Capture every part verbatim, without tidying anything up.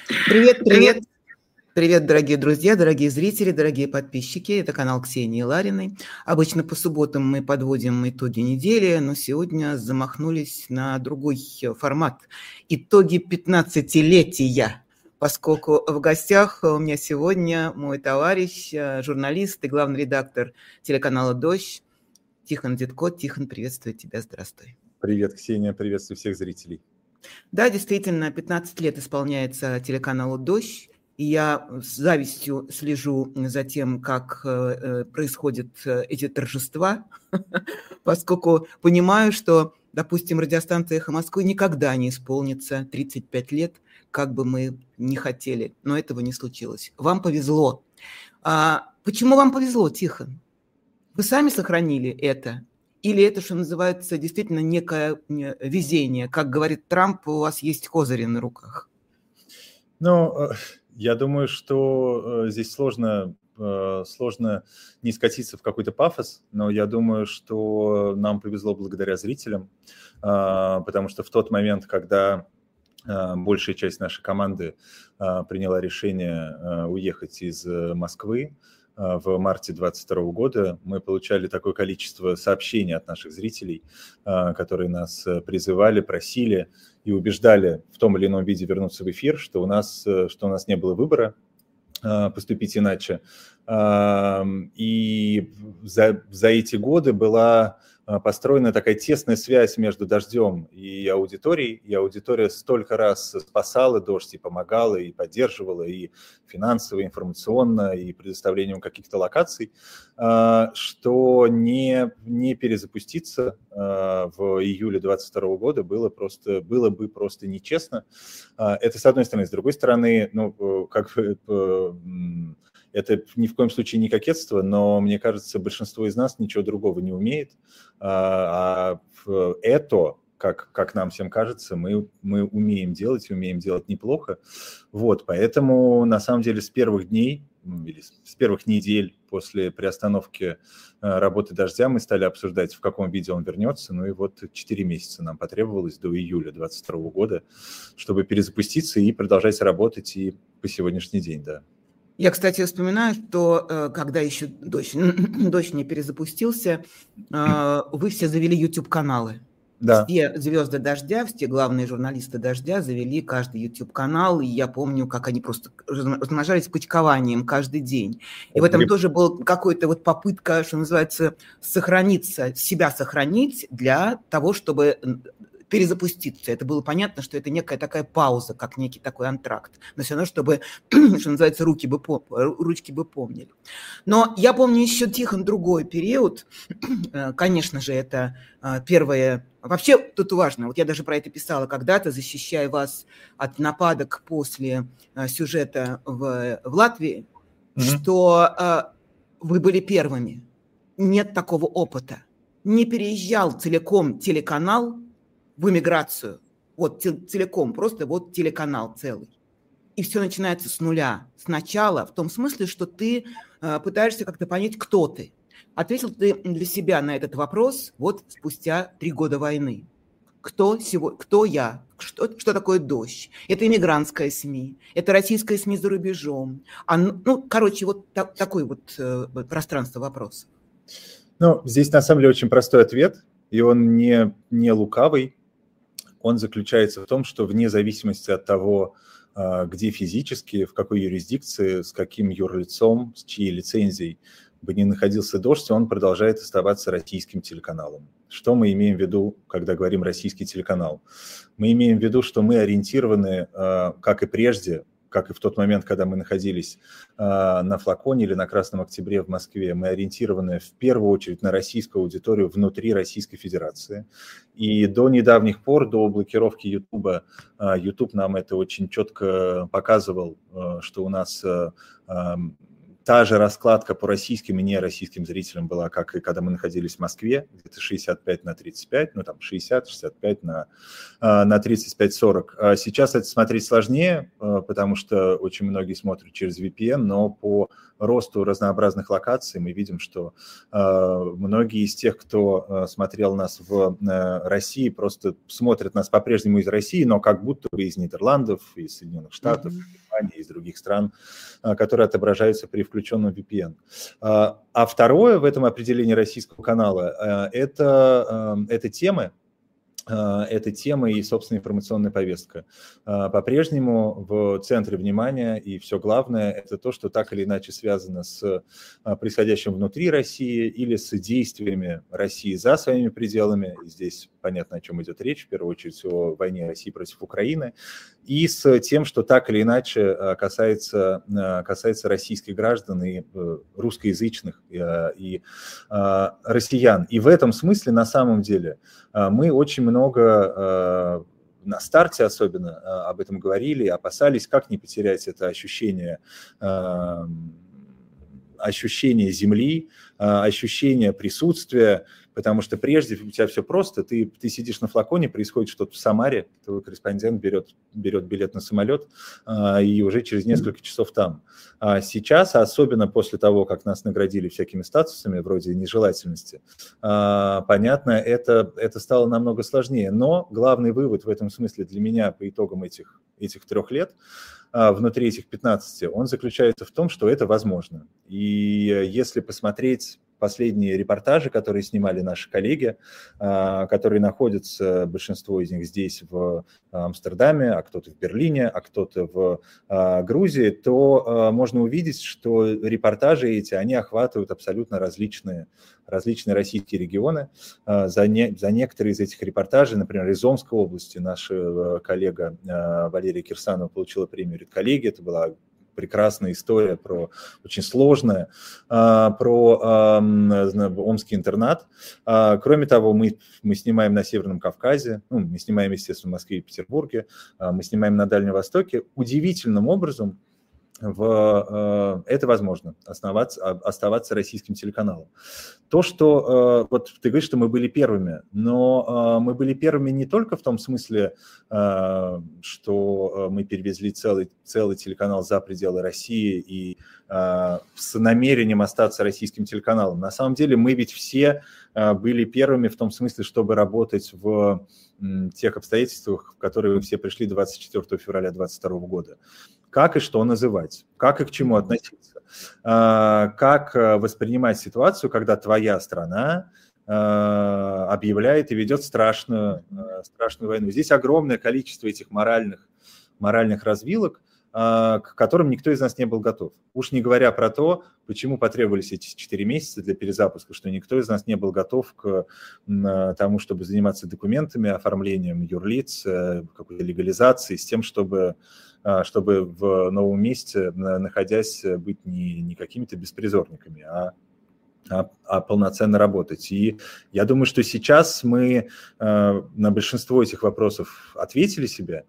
Привет, привет. Привет, дорогие друзья, дорогие зрители, дорогие подписчики. Это канал Ксении Лариной. Обычно по субботам мы подводим итоги недели, но сегодня замахнулись на другой формат. Итоги пятнадцатилетия. Поскольку в гостях у меня сегодня мой товарищ, журналист и главный редактор телеканала «Дождь» Тихон Дедко. Тихон, приветствую тебя, здравствуй. Привет, Ксения, приветствую всех зрителей. Да, действительно, пятнадцать лет исполняется телеканалу «Дождь», и я с завистью слежу за тем, как э, происходят эти торжества, поскольку понимаю, что, допустим, радиостанция «Эхо Москвы» никогда не исполнится тридцать пять лет, как бы мы ни хотели, но этого не случилось. Вам повезло. А почему вам повезло, Тихон? Вы сами сохранили это? Или это, что называется, действительно некое везение? Как говорит Трамп, у вас есть козыри на руках. Ну, я думаю, что здесь сложно, сложно не скатиться в какой-то пафос, но я думаю, что нам повезло благодаря зрителям, потому что в тот момент, когда большая часть нашей команды приняла решение уехать из Москвы, в марте двадцать второго года мы получали такое количество сообщений от наших зрителей, которые нас призывали, просили и убеждали в том или ином виде вернуться в эфир, что у нас, что у нас не было выбора поступить иначе. И за, за эти годы была построена такая тесная связь между «Дождем» и аудиторией, и аудитория столько раз спасала «Дождь» и помогала, и поддерживала, и финансово, и информационно, и предоставлением каких-то локаций, что не, не перезапуститься в июле двадцать второго года было, просто, было бы просто нечестно. Это с одной стороны. С другой стороны, ну, как бы... Это ни в коем случае не кокетство, но, мне кажется, большинство из нас ничего другого не умеет. А это, как, как нам всем кажется, мы, мы умеем делать, умеем делать неплохо. Вот, поэтому, на самом деле, с первых дней, или с первых недель после приостановки работы «Дождя» мы стали обсуждать, в каком виде он вернется. Ну и вот четыре месяца нам потребовалось до июля двадцать второго года, чтобы перезапуститься и продолжать работать и по сегодняшний день, да. Я, кстати, вспоминаю, что когда еще «Дождь», «Дождь» не перезапустился, вы все завели YouTube-каналы. Да. Все звезды «Дождя», все главные журналисты «Дождя» завели каждый YouTube-канал, и я помню, как они просто размножались почкованием каждый день. И в этом тоже была какая-то вот попытка, что называется, сохраниться, себя сохранить для того, чтобы... перезапуститься. Это было понятно, что это некая такая пауза, как некий такой антракт. Но все равно, чтобы, что называется, руки бы, ручки бы помнили. Но я помню еще, Тихон, другой период. Конечно же, это первое... Вообще, тут важно, вот я даже про это писала когда-то, защищая вас от нападок после сюжета в, в Латвии, mm-hmm. что вы были первыми. Нет такого опыта. Не переезжал целиком телеканал в эмиграцию, вот целиком, просто вот телеканал целый. И все начинается с нуля, сначала, в том смысле, что ты э, пытаешься как-то понять, кто ты. Ответил ты для себя на этот вопрос вот спустя три года войны. Кто, сегодня, кто я? Что, что такое «Дождь»? Это иммигрантская СМИ, это российская СМИ за рубежом. А, ну, короче, вот та, такое вот э, пространство вопросов. Ну, здесь на самом деле очень простой ответ, и он не, не лукавый. Он заключается в том, что вне зависимости от того, где физически, в какой юрисдикции, с каким юрлицом, с чьей лицензией бы ни находился «Дождь», он продолжает оставаться российским телеканалом. Что мы имеем в виду, когда говорим «российский телеканал»? Мы имеем в виду, что мы ориентированы, как и прежде, как и в тот момент, когда мы находились э, на Флаконе или на Красном Октябре в Москве, мы ориентированы в первую очередь на российскую аудиторию внутри Российской Федерации. И до недавних пор, до блокировки Ютуба, э, YouTube нам это очень четко показывал, э, что у нас э, та же раскладка по российским и нероссийским зрителям была, как и когда мы находились в Москве, где-то шестьдесят пять на тридцать пять, ну там шестьдесят шестьдесят пять на, на тридцать пять сорок. Сейчас это смотреть сложнее, потому что очень многие смотрят через ви пи эн, но по росту разнообразных локаций мы видим, что многие из тех, кто смотрел нас в России, просто смотрят нас по-прежнему из России, но как будто бы из Нидерландов, из Соединенных Штатов, mm-hmm. Германии, из других стран, которые отображаются при включенном ви пи эн. А второе в этом определении российского канала – это, это темы, эта тема и, собственно, информационная повестка. По-прежнему в центре внимания, и все главное, это то, что так или иначе связано с происходящим внутри России или с действиями России за своими пределами. И здесь понятно, о чем идет речь, в первую очередь о войне России против Украины, и с тем, что так или иначе касается, касается российских граждан и русскоязычных и россиян. И в этом смысле, на самом деле, мы очень много, на старте особенно, об этом говорили, опасались, как не потерять это ощущение, ощущение земли, ощущение присутствия, потому что прежде у тебя все просто, ты, ты сидишь на флаконе, происходит что-то в Самаре, твой корреспондент берет, берет билет на самолет а, и уже через несколько часов там. А сейчас, особенно после того, как нас наградили всякими статусами, вроде нежелательности, а, понятно, это, это стало намного сложнее. Но главный вывод в этом смысле для меня по итогам этих, этих трех лет, внутри этих пятнадцати, он заключается в том, что это возможно. И если посмотреть последние репортажи, которые снимали наши коллеги, которые находятся, большинство из них здесь, в Амстердаме, а кто-то в Берлине, а кто-то в Грузии, то можно увидеть, что репортажи эти, они охватывают абсолютно различные, различные российские регионы. За, не, за некоторые из этих репортажей, например, из Омской области, наша коллега Валерия Кирсанова получила премию «Редколлегия». Это была прекрасная история, про очень сложная, про омский интернат. Кроме того, мы, мы снимаем на Северном Кавказе, ну, мы снимаем, естественно, в Москве и Петербурге, мы снимаем на Дальнем Востоке. Удивительным образом в, это возможно, оставаться, оставаться российским телеканалом. То, что, вот ты говоришь, что мы были первыми, но мы были первыми не только в том смысле, что мы перевезли целый, целый телеканал за пределы России и с намерением остаться российским телеканалом. На самом деле мы ведь все были первыми в том смысле, чтобы работать в тех обстоятельствах, в которые вы все пришли двадцать четвёртого февраля две тысячи двадцать второго года. Как и что называть, как и к чему относиться, как воспринимать ситуацию, когда твоя страна объявляет и ведет страшную, страшную войну. Здесь огромное количество этих моральных, моральных развилок, к которым никто из нас не был готов. Уж не говоря про то, почему потребовались эти четыре месяца для перезапуска, что никто из нас не был готов к тому, чтобы заниматься документами, оформлением юрлиц, какой-то легализацией, с тем, чтобы, чтобы в новом месте, находясь, быть не, не какими-то беспризорниками, а А, а полноценно работать. И я думаю, что сейчас мы э, на большинство этих вопросов ответили себе,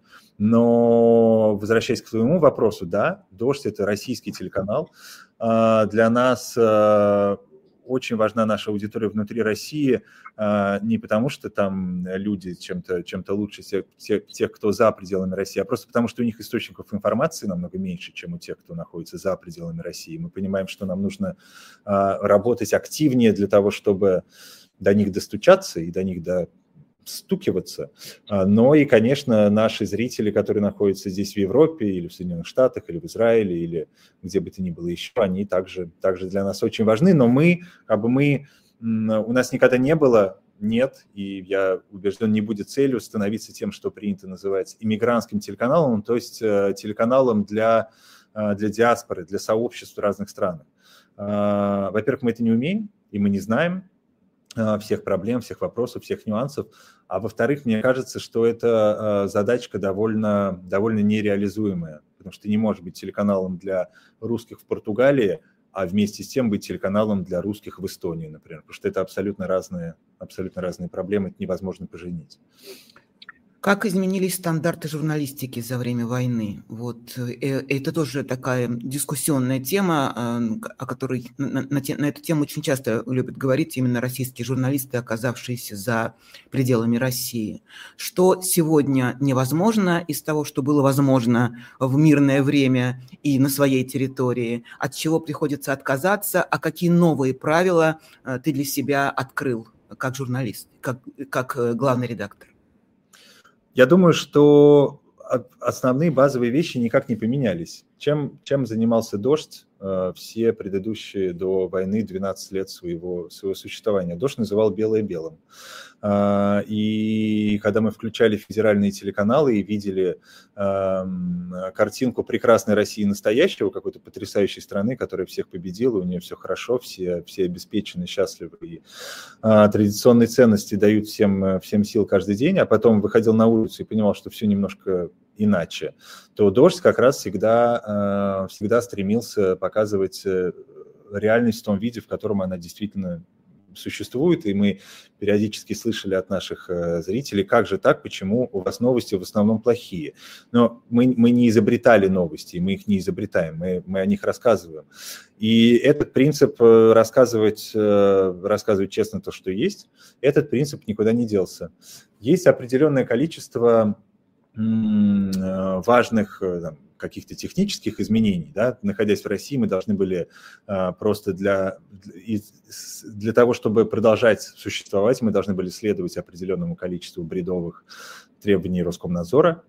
но, возвращаясь к твоему вопросу, да, «Дождь» — это российский телеканал. Э, для нас э, очень важна наша аудитория внутри России, э, не потому что там люди чем-то, чем-то лучше тех, тех, тех, кто за пределами России, а просто потому что у них источников информации намного меньше, чем у тех, кто находится за пределами России. Мы понимаем, что нам нужно э, работать активнее для того, чтобы до них достучаться и до них достукиваться. Но и, конечно, наши зрители, которые находятся здесь в Европе или в Соединенных Штатах, или в Израиле, или где бы то ни было еще, они также, также для нас очень важны. Но мы, как бы мы, у нас никогда не было, нет, и я убежден, не будет целью становиться тем, что принято называть иммигрантским телеканалом, то есть телеканалом для, для диаспоры, для сообществ в разных странах. Во-первых, мы это не умеем, и мы не знаем всех проблем, всех вопросов, всех нюансов. А во-вторых, мне кажется, что это задачка довольно, довольно нереализуемая, потому что ты не можешь быть телеканалом для русских в Португалии, а вместе с тем быть телеканалом для русских в Эстонии, например, потому что это абсолютно разные, абсолютно разные проблемы, это невозможно поженить. Как изменились стандарты журналистики за время войны? Вот это тоже такая дискуссионная тема, о которой на, на, на эту тему очень часто любят говорить именно российские журналисты, оказавшиеся за пределами России. Что сегодня невозможно из того, что было возможно в мирное время и на своей территории, от чего приходится отказаться, а какие новые правила ты для себя открыл как журналист, как, как главный редактор? Я думаю, что основные базовые вещи никак не поменялись. Чем, чем занимался «Дождь» все предыдущие до войны двенадцать лет своего, своего существования? «Дождь» называл «белое белым». И когда мы включали федеральные телеканалы и видели картинку прекрасной России настоящего, какой-то потрясающей страны, которая всех победила, у нее все хорошо, все, все обеспечены, счастливы, и традиционные ценности дают всем, всем сил каждый день, а потом выходил на улицу и понимал, что все немножко иначе, то «Дождь» как раз всегда, всегда стремился показывать реальность в том виде, в котором она действительно существует, и мы периодически слышали от наших зрителей, как же так, почему у вас новости в основном плохие. Но мы, мы не изобретали новости, мы их не изобретаем, мы, мы о них рассказываем. И этот принцип рассказывать, рассказывать честно то, что есть, этот принцип никуда не делся. Есть определенное количество важных там, каких-то технических изменений, да, находясь в России, мы должны были а, просто для, для того, чтобы продолжать существовать, мы должны были следовать определенному количеству бредовых требований Роскомнадзора,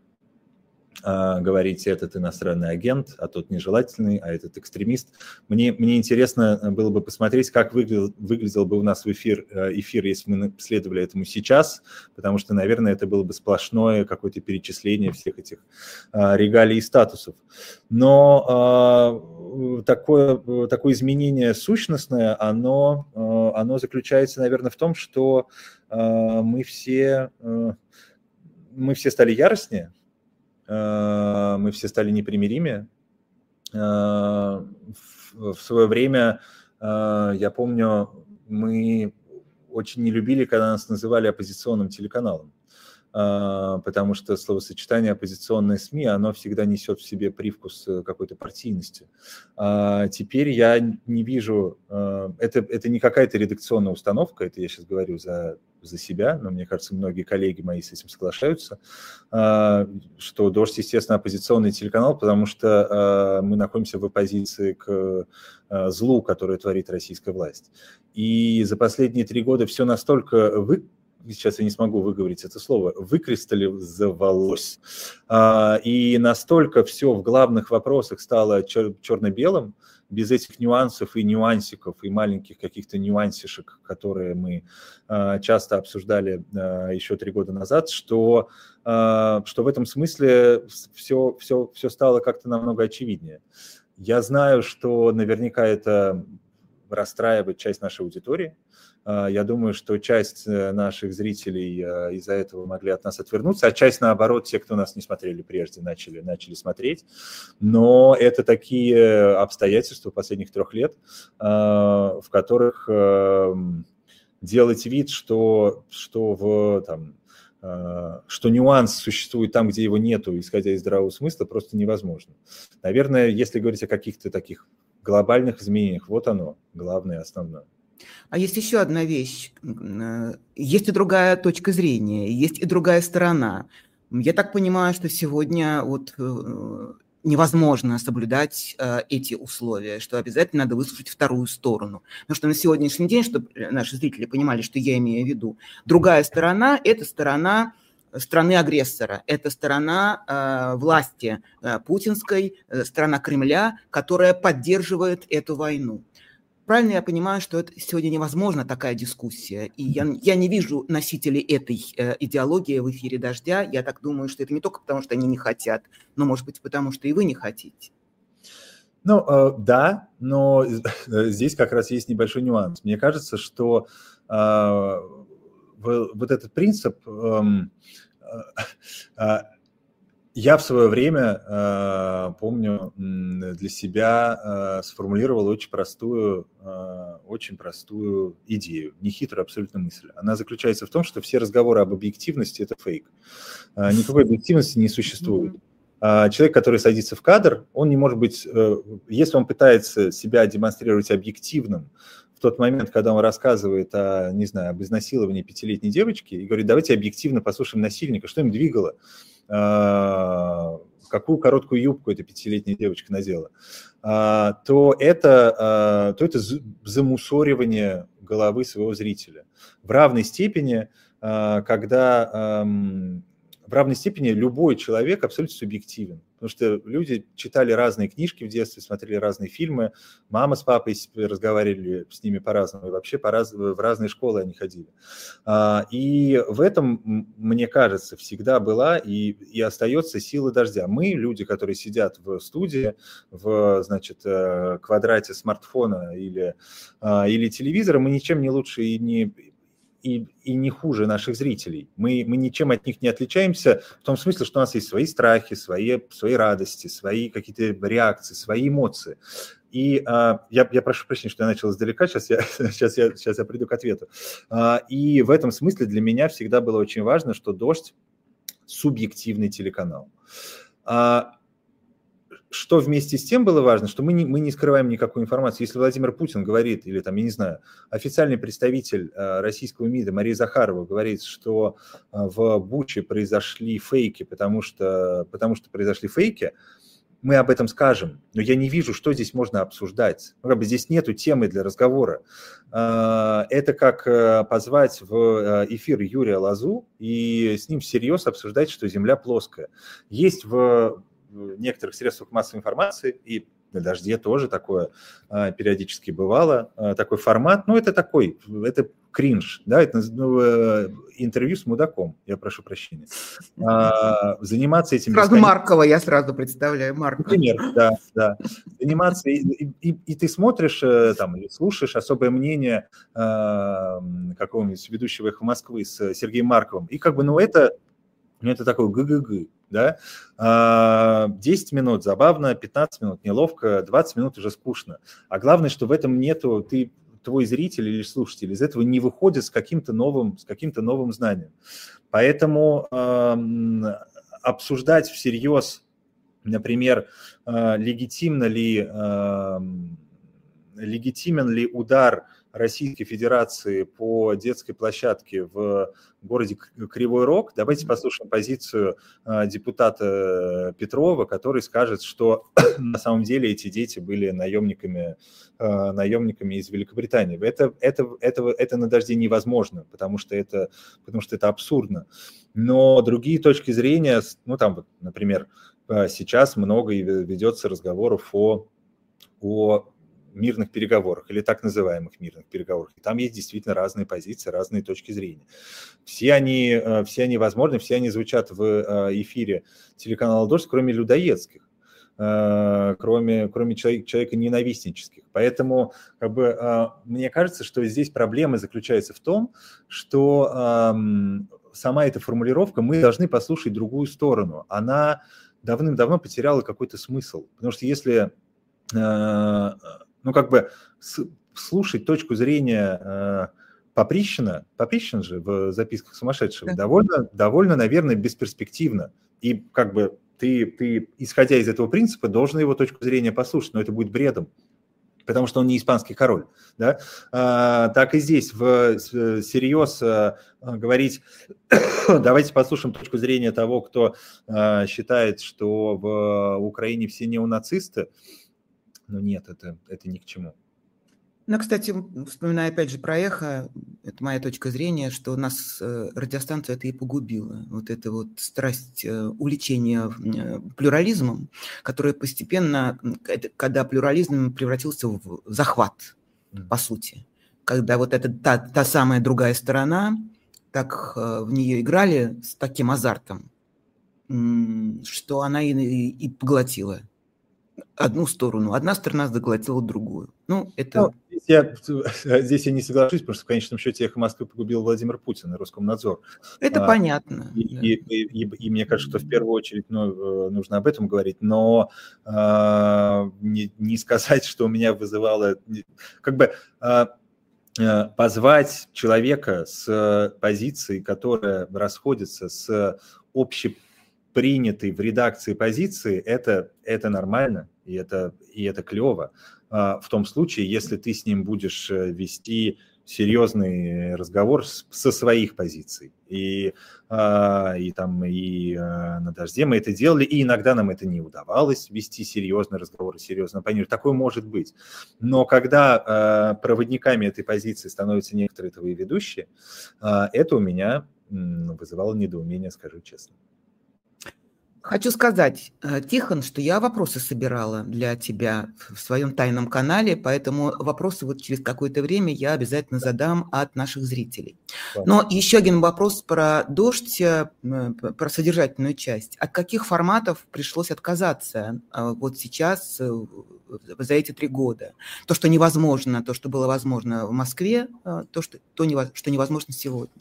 а, говорить, этот иностранный агент, а тот нежелательный, а этот экстремист. Мне, мне интересно было бы посмотреть, как выглядел, выглядел бы у нас в эфир, эфир, если мы следовали этому сейчас, потому что, наверное, это было бы сплошное какое-то перечисление всех этих а, регалий и статусов. Но а, такое, такое изменение сущностное, оно, оно заключается, наверное, в том, что а, мы все, а, мы все стали яростнее, мы все стали непримиримее. В свое время, я помню, мы очень не любили, когда нас называли оппозиционным телеканалом, потому что словосочетание «оппозиционные СМИ», оно всегда несет в себе привкус какой-то партийности. Теперь я не вижу, это, это не какая-то редакционная установка, это я сейчас говорю за, за себя, но мне кажется, многие коллеги мои с этим соглашаются, что «Дождь», естественно, оппозиционный телеканал, потому что мы находимся в оппозиции к злу, которое творит российская власть. И за последние три года все настолько вы сейчас я не смогу выговорить это слово, выкристаллизовалось. И настолько все в главных вопросах стало чер- черно-белым, без этих нюансов и нюансиков, и маленьких каких-то нюансишек, которые мы часто обсуждали еще три года назад, что, что в этом смысле все, все, все стало как-то намного очевиднее. Я знаю, что наверняка это расстраивает часть нашей аудитории. Я думаю, что часть наших зрителей из-за этого могли от нас отвернуться, а часть, наоборот, те, кто нас не смотрели прежде, начали, начали смотреть. Но это такие обстоятельства последних трех лет, в которых делать вид, что, что, в, там, что нюанс существует там, где его нету, исходя из здравого смысла, просто невозможно. Наверное, если говорить о каких-то таких глобальных изменениях, вот оно, главное, основное. А есть еще одна вещь. Есть и другая точка зрения, есть и другая сторона. Я так понимаю, что сегодня вот невозможно соблюдать эти условия, что обязательно надо выслушать вторую сторону. Потому что на сегодняшний день, чтобы наши зрители понимали, что я имею в виду, другая сторона – это сторона страны-агрессора, это сторона э, власти э, путинской, э, сторона Кремля, которая поддерживает эту войну. Правильно я понимаю, что это сегодня невозможна такая дискуссия, и я, я не вижу носителей этой э, идеологии в эфире «Дождя». Я так думаю, что это не только потому, что они не хотят, но, может быть, потому что и вы не хотите. Ну, э, да, но здесь как раз есть небольшой нюанс. Мне кажется, что э, вот этот принцип... Э, э, Я в свое время, э, помню, для себя э, сформулировал очень простую, э, очень простую идею, нехитрую абсолютно мысль. Она заключается в том, что все разговоры об объективности – это фейк. Э, никакой объективности не существует. Э, человек, который садится в кадр, он не может быть, э, если он пытается себя демонстрировать объективным, в тот момент, когда он рассказывает о, не знаю, об изнасиловании пятилетней девочки и говорит, давайте объективно послушаем насильника, что им двигало, какую короткую юбку эта пятилетняя девочка надела, то это, то это замусоривание головы своего зрителя. В равной степени, когда в равной степени любой человек абсолютно субъективен. Потому что люди читали разные книжки в детстве, смотрели разные фильмы, мама с папой разговаривали с ними по-разному, и вообще по-раз... в разные школы они ходили. И в этом, мне кажется, всегда была и, и остается сила дождя. Мы, люди, которые сидят в студии, в, значит, квадрате смартфона или, или телевизора, мы ничем не лучше и не... И, и не хуже наших зрителей. Мы, мы ничем от них не отличаемся в том смысле, что у нас есть свои страхи, свои, свои радости, свои какие-то реакции, свои эмоции. И а, я, я прошу прощения, что я начал издалека, сейчас я, сейчас я, сейчас я приду к ответу. А, и в этом смысле для меня всегда было очень важно, что «Дождь» – субъективный телеканал. А, Что вместе с тем было важно, что мы не, мы не скрываем никакую информацию. Если Владимир Путин говорит, или там, я не знаю, официальный представитель э, российского МИДа Мария Захарова говорит, что э, в Буче произошли фейки, потому что, потому что произошли фейки, мы об этом скажем. Но я не вижу, что здесь можно обсуждать. Ну, как бы здесь нету темы для разговора. Э, это как э, позвать в эфир Юрия Лозу и с ним всерьез обсуждать, что Земля плоская. Есть в в некоторых средствах массовой информации, и на «Дожде» тоже такое а, периодически бывало, а, такой формат, ну, это такой, это кринж, да, это ну, интервью с мудаком, я прошу прощения. А, заниматься этим... Сразу бесконечно... Маркова, я сразу представляю, Маркова. Например, да, да. Заниматься, и, и, и ты смотришь, там, или слушаешь особое мнение а, какого-нибудь ведущего «Эхо Москвы» с Сергеем Марковым, и как бы, ну, это, ну, это такой г-г-г. Да? десять минут забавно, пятнадцать минут неловко, двадцать минут уже скучно. А главное, что в этом нету, ты, твой зритель или слушатель из этого не выходит с каким-то новым, с каким-то новым знанием. Поэтому э, обсуждать всерьез, например, э, легитимно ли, э, легитимен ли удар Российской Федерации по детской площадке в городе Кривой Рог. Давайте послушаем позицию депутата Петрова, который скажет, что на самом деле эти дети были наемниками, наемниками из Великобритании. Это, это, это, это на «Дожде» невозможно, потому что это, потому что это абсурдно. Но другие точки зрения, ну там, вот, например, сейчас много ведется разговоров о, о мирных переговорах или так называемых мирных переговорах. И там есть действительно разные позиции, разные точки зрения. Все они, все они возможны, все они звучат в эфире телеканала «Дождь», кроме людоедских, кроме, кроме человека ненавистнических. Поэтому как бы, мне кажется, что здесь проблема заключается в том, что сама эта формулировка «мы должны послушать другую сторону», она давным-давно потеряла какой-то смысл. Потому что если... ну, как бы слушать точку зрения э, Поприщина, Поприщин же в «Записках сумасшедшего», да. довольно, довольно, наверное, бесперспективно. И как бы ты, ты, исходя из этого принципа, должен его точку зрения послушать, но это будет бредом, потому что он не испанский король. Да? А, так и здесь в, всерьез а, говорить, давайте послушаем точку зрения того, кто а, считает, что в Украине все неонацисты. Но нет, это, это ни к чему. Ну, кстати, вспоминая опять же про «Эхо», это моя точка зрения, что нас э, радиостанция это и погубила. Вот эта вот страсть э, увлечения э, плюрализмом, которая постепенно, когда плюрализм превратился в захват, mm. по сути. Когда вот эта та, та самая другая сторона, так э, в нее играли с таким азартом, м- что она и, и, и поглотила одну сторону, одна сторона заглотила другую. Ну, это... Ну, здесь я, здесь я не соглашусь, потому что в конечном счете «Эхо Москвы» погубил Владимир Путин и Роскомнадзор. Это а, понятно. И, да. и, и, и, и мне кажется, что в первую очередь ну, нужно об этом говорить, но а, не, не сказать, что у меня вызывало... Как бы а, позвать человека с позицией, которая расходится с общепринятой в редакции позиции, это, это нормально, и это, и это клево. В том случае, если ты с ним будешь вести серьезный разговор со своих позиций. И, и там, и на «Дожде» мы это делали, и иногда нам это не удавалось вести серьезный разговор, серьезно планировать. Такое может быть. Но когда проводниками этой позиции становятся некоторые твои ведущие, это у меня вызывало недоумение, скажу честно. Хочу сказать, Тихон, что я вопросы собирала для тебя в своем тайном канале, поэтому вопросы вот через какое-то время я обязательно задам от наших зрителей. Но еще один вопрос про «Дождь», про содержательную часть. От каких форматов пришлось отказаться вот сейчас, за эти три года? То, что невозможно, то, что было возможно в Москве, то, что, то, что невозможно сегодня.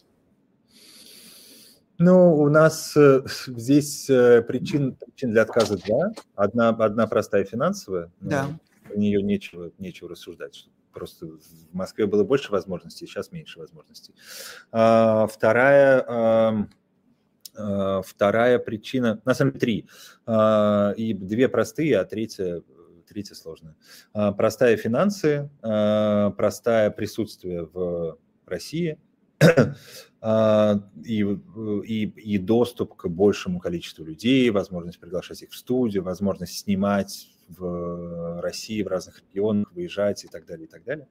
Ну, у нас э, здесь э, причин, причин для отказа два. Одна, одна простая финансовая, да. Про нее нечего, нечего рассуждать. Просто в Москве было больше возможностей, сейчас меньше возможностей. А, вторая, а, а, вторая причина, на самом деле три, а, и две простые, а третья, третья сложная. А, простая финансы, а, простая присутствие в России, И, и, и доступ к большему количеству людей, возможность приглашать их в студию, возможность снимать в России, в разных регионах, выезжать и так далее, и так далее.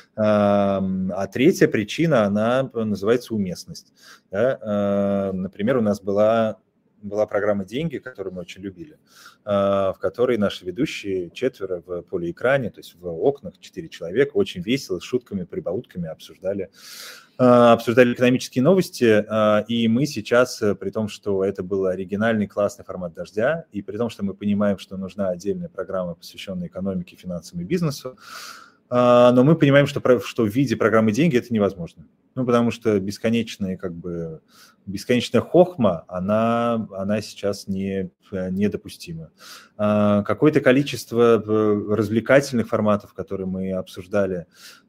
А третья причина, она называется уместность. Да? Например, у нас была... была программа «Деньги», которую мы очень любили, в которой наши ведущие четверо в полеэкране, то есть в окнах, четыре человека, очень весело, с шутками, прибаутками обсуждали, обсуждали экономические новости, и мы сейчас, при том, что это был оригинальный классный формат «Дождя», и при том, что мы понимаем, что нужна отдельная программа, посвященная экономике, финансам и бизнесу, но мы понимаем, что, что в виде программы «Деньги» это невозможно. Ну, потому что бесконечная, как бы, бесконечная хохма, она, она сейчас не, недопустима. Какое-то количество развлекательных форматов, которые мы обсуждали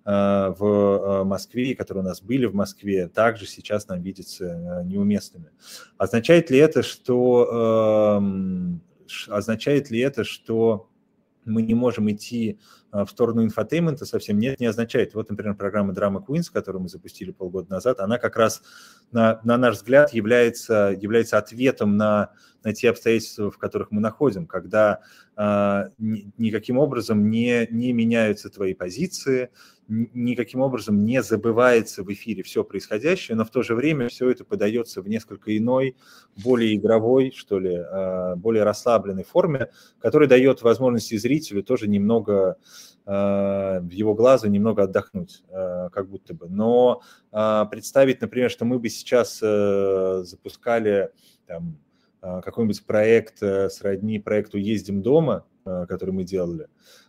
в Москве, которые у нас были в Москве, также сейчас нам видятся неуместными. Означает ли это, что, означает ли это, что мы не можем идти в сторону инфотеймента? Совсем нет, не означает. Вот, например, программа Drama Queens, которую мы запустили полгода назад, она как раз, на, на наш взгляд, является, является ответом на, на те обстоятельства, в которых мы находим, когда а, ни, никаким образом не, не меняются твои позиции, никаким образом не забывается в эфире все происходящее, но в то же время все это подается в несколько иной, более игровой, что ли, более расслабленной форме, которая дает возможности зрителю тоже немного, в его глазу немного отдохнуть, как будто бы. Но представить, например, что мы бы сейчас запускали там какой-нибудь проект сродни проекту «Ездим дома», который мы делали,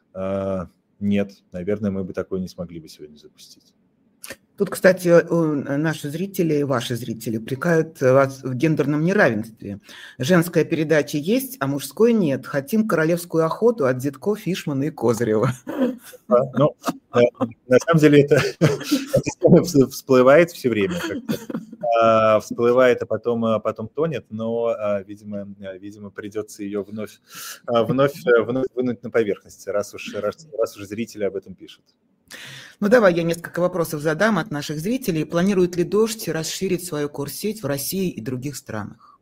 нет, наверное, мы бы такое не смогли бы сегодня запустить. Тут, кстати, наши зрители, ваши зрители упрекают вас в гендерном неравенстве. Женская передача есть, а мужской нет. Хотим королевскую охоту от Дзитко, Фишмана и Козырева. Ну, на самом деле это всплывает все время. Всплывает, а потом, потом тонет, но, видимо, видимо, придется ее вновь, вновь, вновь вынуть на поверхность, раз уж, раз, раз уж зрители об этом пишут. Ну, давай я несколько вопросов задам от наших зрителей. Планирует ли «Дождь» расширить свою корсеть в России и других странах?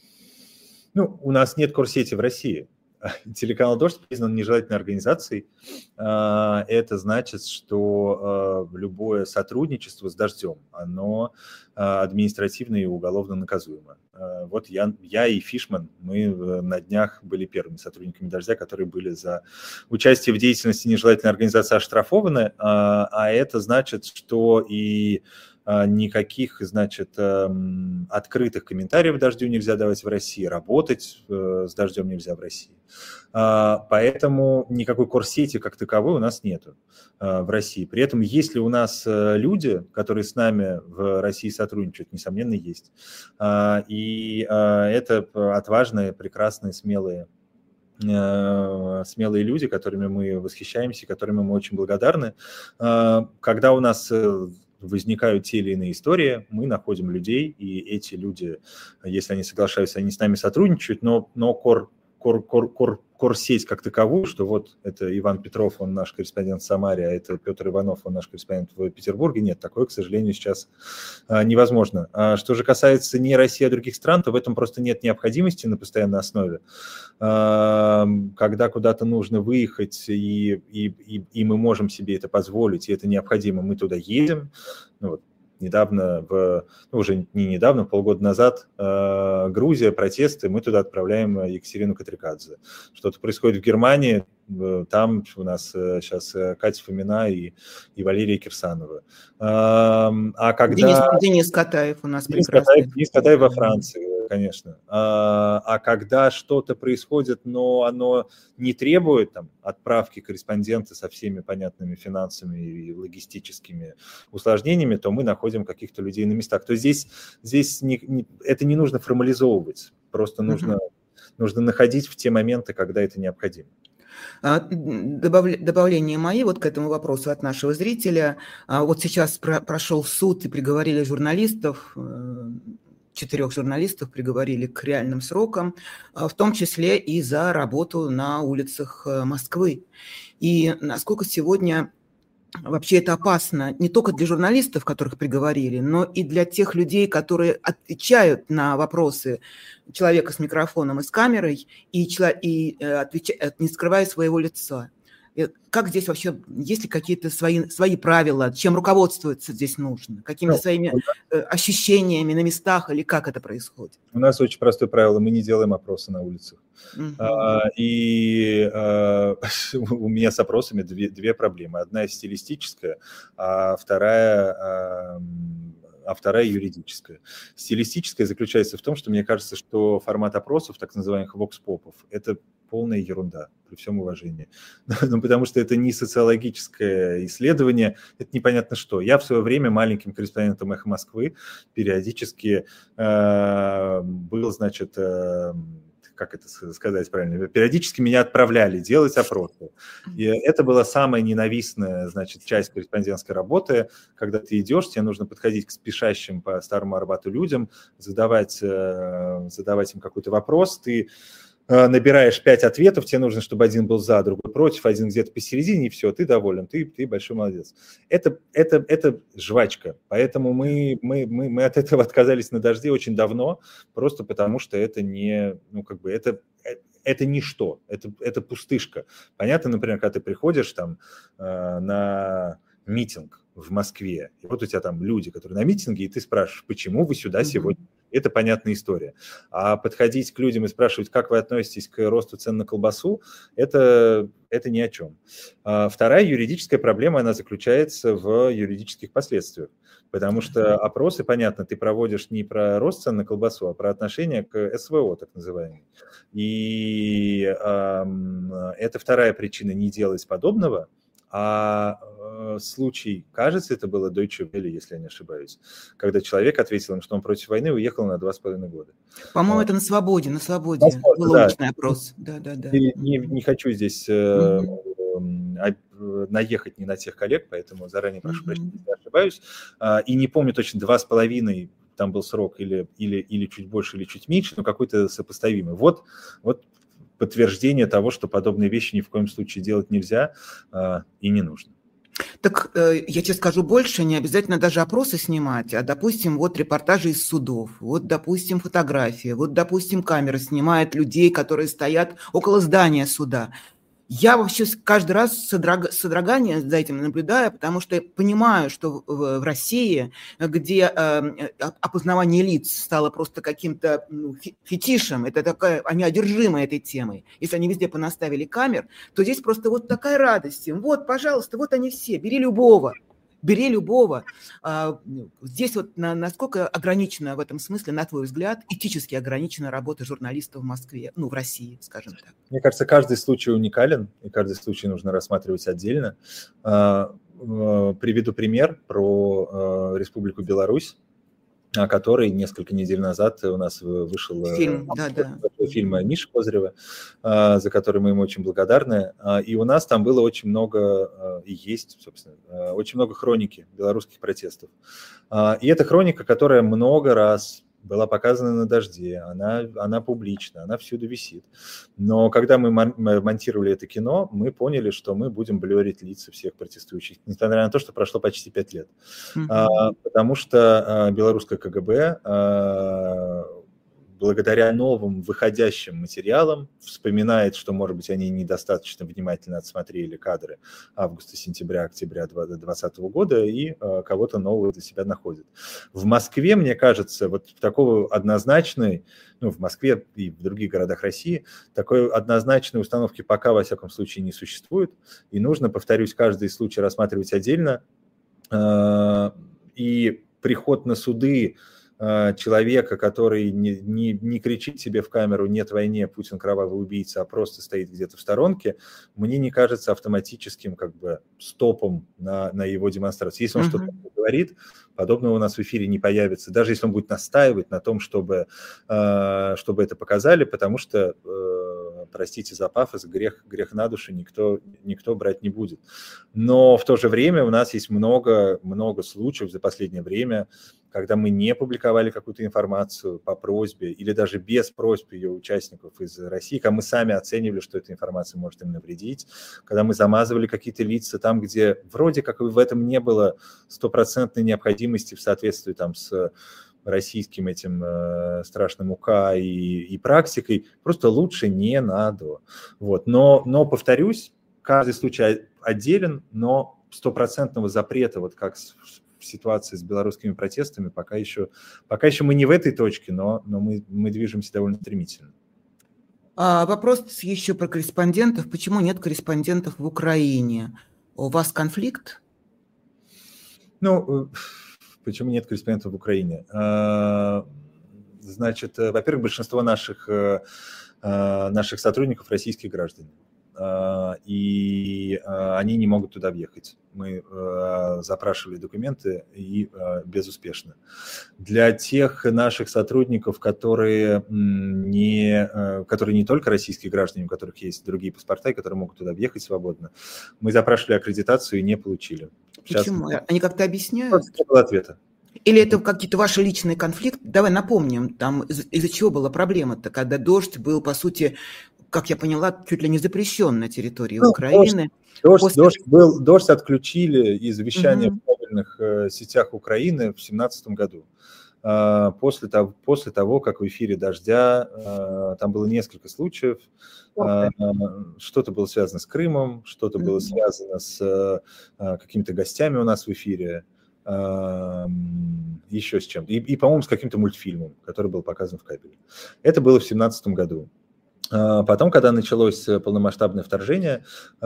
Ну, у нас нет корсети в России. Телеканал «Дождь» признан нежелательной организацией. Это значит, что любое сотрудничество с «Дождем», оно административно и уголовно наказуемо. Вот я, я и Фишман, мы на днях были первыми сотрудниками «Дождя», которые были за участие в деятельности нежелательной организации оштрафованы, а это значит, что и никаких, значит, открытых комментариев дождю нельзя давать в России, работать с дождем нельзя в России. Поэтому никакой корсети как таковой у нас нету в России. При этом есть ли у нас люди, которые с нами в России сотрудничают, несомненно, есть. И это отважные, прекрасные, смелые смелые люди, которыми мы восхищаемся, которыми мы очень благодарны. Когда у нас возникают те или иные истории, мы находим людей, и эти люди, если они соглашаются, они с нами сотрудничают, но, но кор, кор, кор, кор, корсеть как таковую, что вот это Иван Петров, он наш корреспондент в Самаре, а это Петр Иванов, он наш корреспондент в Петербурге, нет, такое, к сожалению, сейчас а, невозможно. А что же касается не России, а других стран, то в этом просто нет необходимости на постоянной основе. А, когда куда-то нужно выехать, и, и, и, и мы можем себе это позволить, и это необходимо, мы туда едем. Ну, вот. Недавно, в, ну, уже не недавно, полгода назад, э, Грузия, протесты, мы туда отправляем Екатерину Катрикадзе. Что-то происходит в Германии, э, там у нас э, сейчас Катя Фомина и, и Валерия Кирсанова. Э, а когда... Денис, Денис Катаев у нас Денис прекрасный. Катаев, Денис Катаев во Франции, конечно. А, а когда что-то происходит, но оно не требует там, отправки корреспондента со всеми понятными финансами и логистическими усложнениями, то мы находим каких-то людей на местах. То есть здесь, здесь не, не, это не нужно формализовывать, просто нужно, mm-hmm. нужно находить в те моменты, когда это необходимо. Добавление мои вот к этому вопросу от нашего зрителя. Вот сейчас прошел суд и приговорили журналистов, четырех журналистов приговорили к реальным срокам, в том числе и за работу на улицах Москвы. И насколько сегодня вообще это опасно не только для журналистов, которых приговорили, но и для тех людей, которые отвечают на вопросы человека с микрофоном и с камерой и, и отвечают, не скрывая своего лица. Как здесь вообще, есть ли какие-то свои, свои правила, чем руководствоваться здесь нужно? Какими-то ну, своими э, ощущениями на местах или как это происходит? У нас очень простое правило, мы не делаем опросы на улицах. Uh-huh. А, и а, у меня с опросами две, две проблемы. Одна стилистическая, а вторая... А, а вторая юридическая. Стилистическая заключается в том, что мне кажется, что формат опросов, так называемых вокс-попов, это полная ерунда, при всем уважении. Ну, потому что это не социологическое исследование, это непонятно что. Я в свое время маленьким корреспондентом «Эхо Москвы» периодически э, был, значит... Э, как это сказать правильно, периодически меня отправляли делать опросы. И это была самая ненавистная, значит, часть корреспондентской работы, когда ты идешь, тебе нужно подходить к спешащим по Старому Арбату людям, задавать, задавать им какой-то вопрос, ты набираешь пять ответов, тебе нужно, чтобы один был за, другой против, один где-то посередине, и все, ты доволен, ты, ты большой молодец. Это, это, это жвачка, поэтому мы, мы, мы, мы от этого отказались на дожде очень давно, просто потому что это не, ну, как бы, это, это ничто, это, это пустышка. Понятно, например, когда ты приходишь там на митинг в Москве, и вот у тебя там люди, которые на митинге, и ты спрашиваешь, почему вы сюда сегодня? Это понятная история. А подходить к людям и спрашивать, как вы относитесь к росту цен на колбасу, это, это ни о чем. А вторая юридическая проблема, она заключается в юридических последствиях. Потому что опросы, понятно, ты проводишь не про рост цен на колбасу, а про отношение к СВО, так называемой. И э, это вторая причина не делать подобного. А э, случай, кажется, это было Deutsche Welle, если я не ошибаюсь, когда человек ответил им, что он против войны, уехал на два с половиной года. По-моему, а, это на «Свободе», на «Свободе» на «Свободе», был да. уличный опрос. Да, да, да. И не, не хочу здесь э, э, наехать не на тех коллег, поэтому заранее прошу прощения, если я ошибаюсь. А, и не помню точно, два с половиной там был срок или, или, или чуть больше, или чуть меньше, но какой-то сопоставимый. Вот, вот подтверждение того, что подобные вещи ни в коем случае делать нельзя э, и не нужно. Так э, я тебе скажу больше, не обязательно даже опросы снимать, а, допустим, вот репортажи из судов, вот, допустим, фотографии, вот, допустим, камера снимает людей, которые стоят около здания суда. Я вообще каждый раз содрог... содрогание за этим наблюдаю, потому что понимаю, что в, в России, где э, опознавание лиц стало просто каким-то ну, фетишем, это такая, они одержимы этой темой, если они везде понаставили камер, то здесь просто вот такая радость им. Вот, пожалуйста, вот они все, бери любого. Бери любого. Здесь вот насколько ограничена в этом смысле, на твой взгляд, этически ограничена работа журналистов в Москве, ну, в России, скажем так? Мне кажется, каждый случай уникален, и каждый случай нужно рассматривать отдельно. Приведу пример про Республику Беларусь, о которой несколько недель назад у нас вышел фильм, да, да. фильм Миши Козырева, за который мы ему очень благодарны. И у нас там было очень много, и есть, собственно, очень много хроники белорусских протестов. И это хроника, которая много раз была показана на «Дожде», она, она публична, она всюду висит. Но когда мы монтировали это кино, мы поняли, что мы будем блюрить лица всех протестующих, несмотря на то, что прошло почти пять лет. Mm-hmm. А, потому что а, белорусское ка гэ бэ а, благодаря новым выходящим материалам вспоминает, что, может быть, они недостаточно внимательно отсмотрели кадры августа, сентября, октября две тысячи двадцатого года и э, кого-то нового для себя находит. В Москве, мне кажется, вот такого однозначной, ну, в Москве и в других городах России, такой однозначной установки пока, во всяком случае, не существует. И нужно, повторюсь, каждый случай рассматривать отдельно. Э, и приход на суды человека, который не, не, не кричит себе в камеру «нет войне, Путин кровавый убийца», а просто стоит где-то в сторонке, мне не кажется автоматическим как бы стопом на, на его демонстрацию. Если он uh-huh. что-то говорит, подобного у нас в эфире не появится, даже если он будет настаивать на том, чтобы, чтобы это показали, потому что, простите за пафос, грех, грех на душу никто, никто брать не будет. Но в то же время у нас есть много, много случаев за последнее время, когда мы не публиковали какую-то информацию по просьбе или даже без просьбы ее участников из России, когда мы сами оценивали, что эта информация может им навредить, когда мы замазывали какие-то лица там, где вроде как в этом не было стопроцентной необходимости в соответствии там с российским этим э, страшным УК и, и практикой, просто лучше не надо. Вот. Но, но, повторюсь, каждый случай отделен, но стопроцентного запрета, вот как с, в ситуации с белорусскими протестами, пока еще, пока еще мы не в этой точке, но, но мы, мы движемся довольно стремительно. А, вопрос еще про корреспондентов. Почему нет корреспондентов в Украине? У вас конфликт? Ну, почему нет корреспондентов в Украине? Значит, во-первых, большинство наших, наших сотрудников российские граждане. И они не могут туда въехать. Мы запрашивали документы и безуспешно. Для тех наших сотрудников, которые не, которые не только российские граждане, у которых есть другие паспорта, и которые могут туда въехать свободно, мы запрашивали аккредитацию и не получили. Почему? Сейчас... Они как-то объясняют? Не было ответа. Или это какие-то ваши личные конфликты? Давай напомним, там из- из-за чего была проблема-то, когда «Дождь» был, по сути, как я поняла, чуть ли не запрещен на территории ну, Украины. Дождь, После... дождь, был, дождь отключили из вещания угу. в кабельных э, сетях Украины в две тысячи семнадцатом году. Э, после, того, после того, как в эфире «Дождя», э, там было несколько случаев, э, что-то было связано с Крымом, что-то угу. было связано с э, какими-то гостями у нас в эфире, э, еще с чем-то. И, и, по-моему, с каким-то мультфильмом, который был показан в кабеле. Это было в две тысячи семнадцатом году. Потом, когда началось полномасштабное вторжение,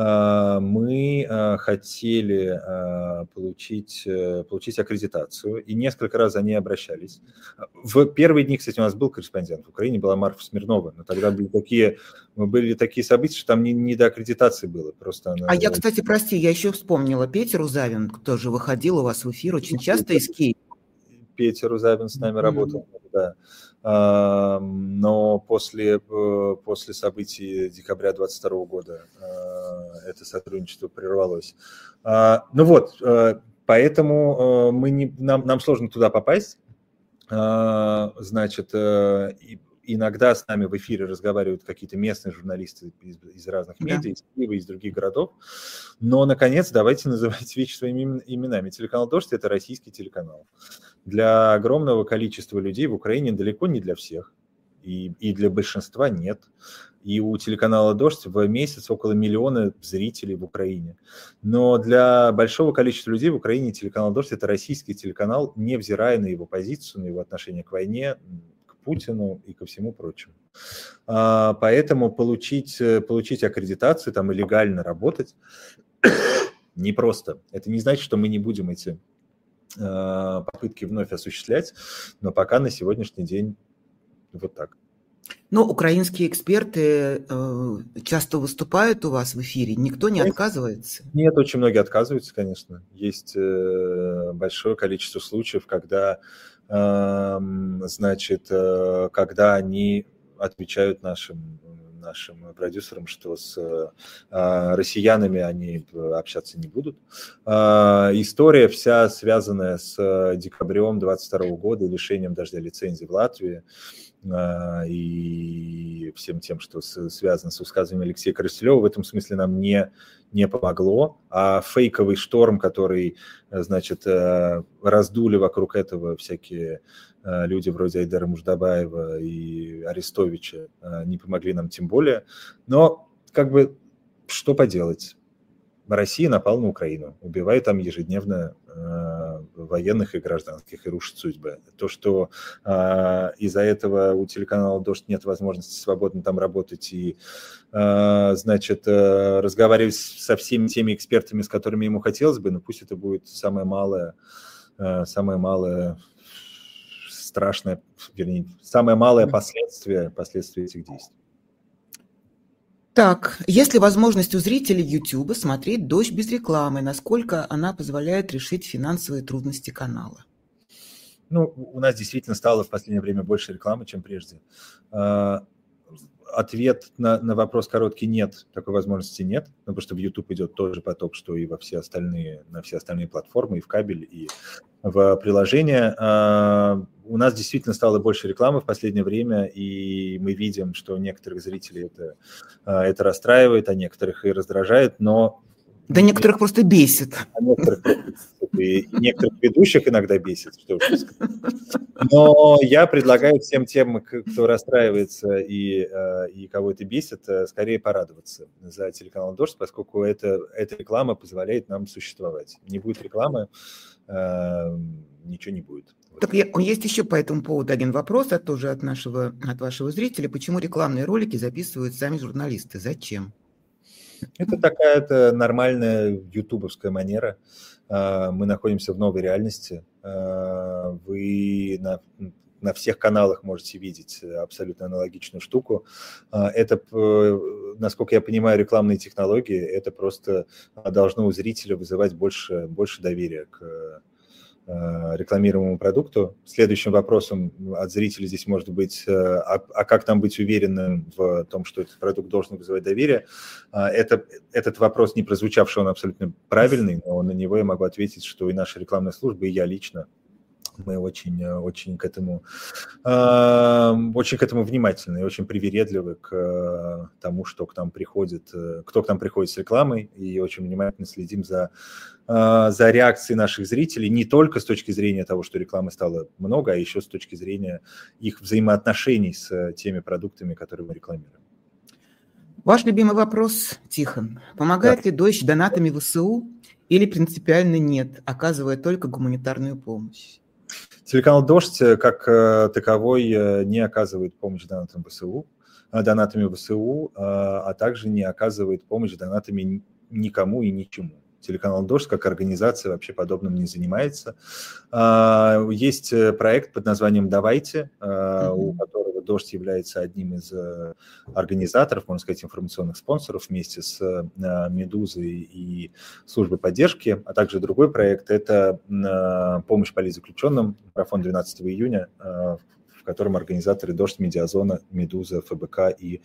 мы хотели получить, получить аккредитацию, и несколько раз за ней обращались. В первые дни, кстати, у нас был корреспондент в Украине, была Марфа Смирнова, но тогда были такие, были такие события, что там не, не до аккредитации было. Просто она... А я, кстати, прости, я еще вспомнила Петя Рузавин, тоже выходил у вас в эфир очень часто из Киева. Петя Рузавин с нами mm-hmm. работал, да. Но после, после событий декабря двадцать второго года это сотрудничество прервалось. Ну вот, поэтому мы не, нам, нам сложно туда попасть. Значит, иногда с нами в эфире разговаривают какие-то местные журналисты из, из разных медиа, да. из Киева, из других городов. Но, наконец, давайте называть вещи своими именами. Телеканал «Дождь» — это российский телеканал. Для огромного количества людей в Украине, далеко не для всех, и, и для большинства нет. И у телеканала «Дождь» в месяц около миллиона зрителей в Украине. Но для большого количества людей в Украине телеканал «Дождь» — это российский телеканал, невзирая на его позицию, на его отношение к войне, к Путину и ко всему прочему. Поэтому получить, получить аккредитацию там, и легально работать непросто. Это не значит, что мы не будем эти э, попытки вновь осуществлять, но пока на сегодняшний день вот так. Но украинские эксперты э, часто выступают у вас в эфире, никто не отказывается? Нет, очень многие отказываются, конечно. Есть э, большое количество случаев, когда, э, значит, э, когда они отвечают нашим, нашим продюсерам, что с э, россиянами они общаться не будут. Э, история вся связанная с декабрем двадцать второго года, лишением «Дождя» лицензии в Латвии, и всем тем, что связано с высказыванием Алексея Коростелева, в этом смысле нам не, не помогло. А фейковый шторм, который, значит, раздули вокруг этого всякие люди вроде Айдара Муждабаева и Арестовича, не помогли нам тем более. Но, как бы, что поделать? Россия напала на Украину, убивает там ежедневно э, военных и гражданских и рушит судьбы. То, что э, из-за этого у телеканала «Дождь» нет возможности свободно там работать и, э, значит, э, разговаривать со всеми теми экспертами, с которыми ему хотелось бы, но пусть это будет самое малое, э, самое малое страшное, вернее, самое малое последствие, последствия этих действий. Так, есть ли возможность у зрителей YouTube смотреть «Дождь» без рекламы? Насколько она позволяет решить финансовые трудности канала? Ну, у нас действительно стало в последнее время больше рекламы, чем прежде. Ответ на, на вопрос короткий: нет, такой возможности нет, ну, потому что в YouTube идет тот же поток, что и во все остальные, на все остальные платформы, и в кабель, и в приложение. У нас действительно стало больше рекламы в последнее время, и мы видим, что некоторых зрителей это, это расстраивает, а некоторых и раздражает, но... Да некоторых просто бесит. А некоторых просто бесит. И некоторых ведущих иногда бесит, что уж сказать. Но я предлагаю всем тем, кто расстраивается и, и кого это бесит, скорее порадоваться за телеканал «Дождь», поскольку это, эта реклама позволяет нам существовать. Не будет рекламы, ничего не будет. Так есть еще по этому поводу один вопрос, от, тоже от, нашего, от вашего зрителя. Почему рекламные ролики записывают сами журналисты? Зачем? Это такая-то нормальная ютубовская манера. Мы находимся в новой реальности. Вы на, на всех каналах можете видеть абсолютно аналогичную штуку. Это, насколько я понимаю, рекламные технологии, это просто должно у зрителя вызывать больше, больше доверия к рекламируемому продукту. Следующим вопросом от зрителей здесь может быть, а, а как нам быть уверенным в том, что этот продукт должен вызывать доверие? Это, этот вопрос, не прозвучавший, он абсолютно правильный, но на него я могу ответить, что и наша рекламная служба, и я лично, мы очень, очень к этому, очень к этому внимательны и очень привередливы к тому, что к нам приходит, кто к нам приходит с рекламой, и очень внимательно следим за, за реакцией наших зрителей, не только с точки зрения того, что рекламы стало много, а еще с точки зрения их взаимоотношений с теми продуктами, которые мы рекламируем. Ваш любимый вопрос, Тихон. Помогает да. ли «Дождь» донатами ВСУ или принципиально нет, оказывая только гуманитарную помощь? Телеканал «Дождь» как таковой не оказывает помощь донатам ВСУ, донатами ВСУ, а также не оказывает помощь донатами никому и ничему. Телеканал «Дождь» как организация вообще подобным не занимается. Есть проект под названием «Давайте», mm-hmm. у которого «Дождь» является одним из организаторов, можно сказать, информационных спонсоров вместе с «Медузой» и службой поддержки, а также другой проект – это помощь политзаключенным, марафон двенадцатого июня, в котором организаторы «Дождь», «Медиазона», «Медуза», эф бэ ка и,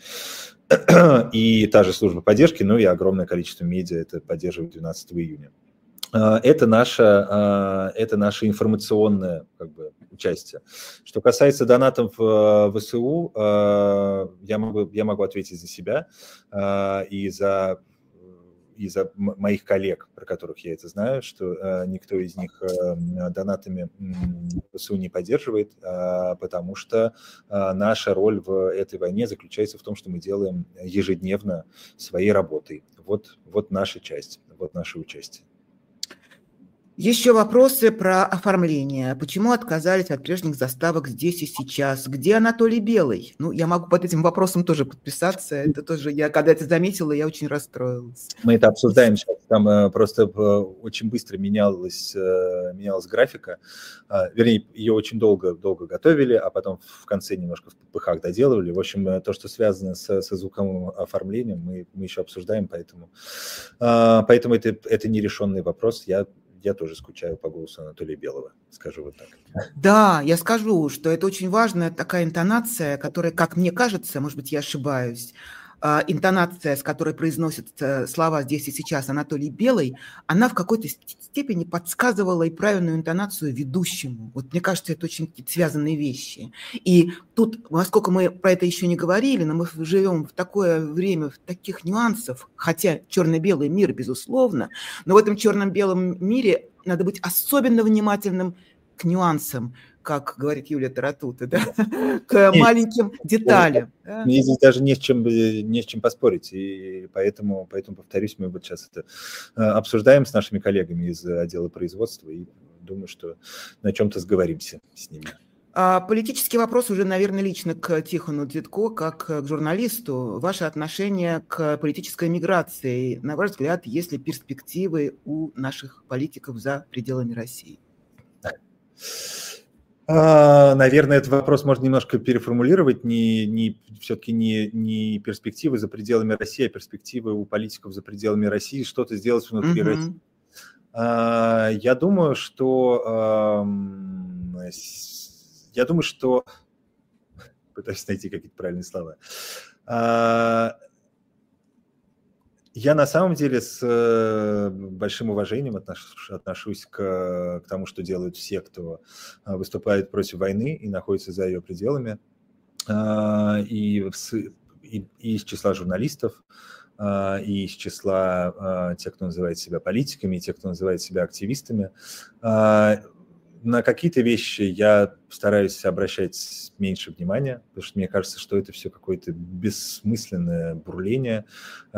и та же служба поддержки, ну и огромное количество медиа это поддерживает двенадцатого июня. Это наше, это наше информационное как бы, участие. Что касается донатов в ВСУ, я могу, я могу ответить за себя и за... и за моих коллег, про которых я это знаю, что э, никто из них э, донатами ВСУ не поддерживает, э, потому что э, наша роль в этой войне заключается в том, что мы делаем ежедневно своей работой. Вот, вот наша часть, вот наше участие. Еще вопросы про оформление. Почему отказались от прежних заставок здесь и сейчас? Где Анатолий Белый? Ну, я могу под этим вопросом тоже подписаться. Это тоже я, когда это заметила, я очень расстроилась. Мы это обсуждаем сейчас. Там э, просто э, очень быстро менялась, э, менялась графика. Э, вернее, ее очень долго, долго готовили, а потом в конце немножко в пыхах доделывали. В общем, э, то, что связано с, со звуковым оформлением, мы, мы еще обсуждаем, поэтому, э, поэтому это, это нерешенный вопрос. Я Я тоже скучаю по голосу Анатолия Белого, скажу вот так. Да, я скажу, что это очень важная такая интонация, которая, как мне кажется, может быть, я ошибаюсь, интонация, с которой произносят слова здесь и сейчас Анатолий Белый, она в какой-то степени подсказывала и правильную интонацию ведущему. Вот мне кажется, это очень связанные вещи. И тут, насколько мы про это еще не говорили, но мы живем в такое время, в таких нюансов, хотя черно-белый мир, безусловно, но в этом черно-белом мире надо быть особенно внимательным к нюансам, как говорит Юлия Таратута, да? К маленьким деталям. Да? Мне здесь даже не с чем, не с чем поспорить, и поэтому, поэтому, повторюсь, мы вот сейчас это обсуждаем с нашими коллегами из отдела производства, и думаю, что на чем-то сговоримся с ними. А политический вопрос уже, наверное, лично к Тихону Дзитко, как к журналисту. Ваше отношение к политической миграции, на ваш взгляд, есть ли перспективы у наших политиков за пределами России? Наверное, этот вопрос можно немножко переформулировать. Не, не, все-таки не, не перспективы за пределами России, а перспективы у политиков за пределами России, что-то сделать внутри mm-hmm. России. Я думаю, что... Я думаю, что... Пытаюсь найти какие-то правильные слова. Я на самом деле с большим уважением отношусь, отношусь к, к тому, что делают все, кто выступает против войны и находится за ее пределами, и, и, и из числа журналистов, и из числа тех, кто называет себя политиками, и тех, кто называет себя активистами. На какие-то вещи я стараюсь обращать меньше внимания, потому что мне кажется, что это все какое-то бессмысленное бурление.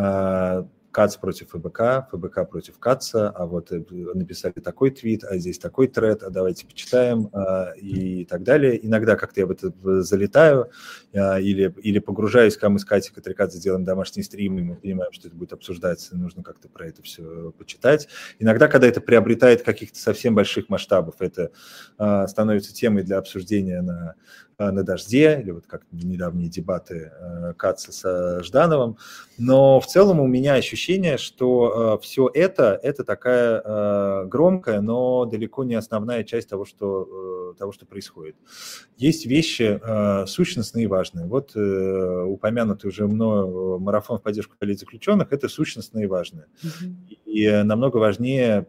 КАЦ против ФБК, ФБК против КАЦа, а вот написали такой твит, а здесь такой тред, а давайте почитаем, и так далее. Иногда как-то я в это залетаю или, или погружаюсь, когда мы с Катей Катрикадзе делаем домашний стрим, и мы понимаем, что это будет обсуждаться, нужно как-то про это все почитать. Иногда, когда это приобретает каких-то совсем больших масштабов, это становится темой для обсуждения на на «Дожде», или вот как недавние дебаты КАЦа с Ждановым. Но в целом у меня ощущение, что все это, это такая громкая, но далеко не основная часть того, что, того, что происходит. Есть вещи сущностные и важные. Вот упомянутый уже мною марафон в поддержку политзаключенных – это сущностное и важное. Mm-hmm. И намного важнее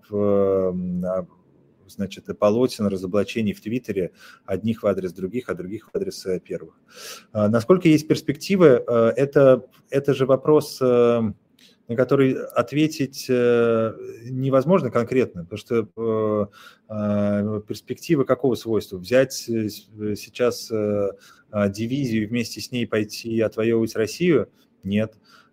значит, полотен, разоблачений в Твиттере одних в адрес других, а других в адрес первых. Насколько есть перспективы, это, это же вопрос, на который ответить невозможно конкретно, потому что перспективы какого свойства? Взять сейчас дивизию и вместе с ней пойти отвоевывать Россию? Нет.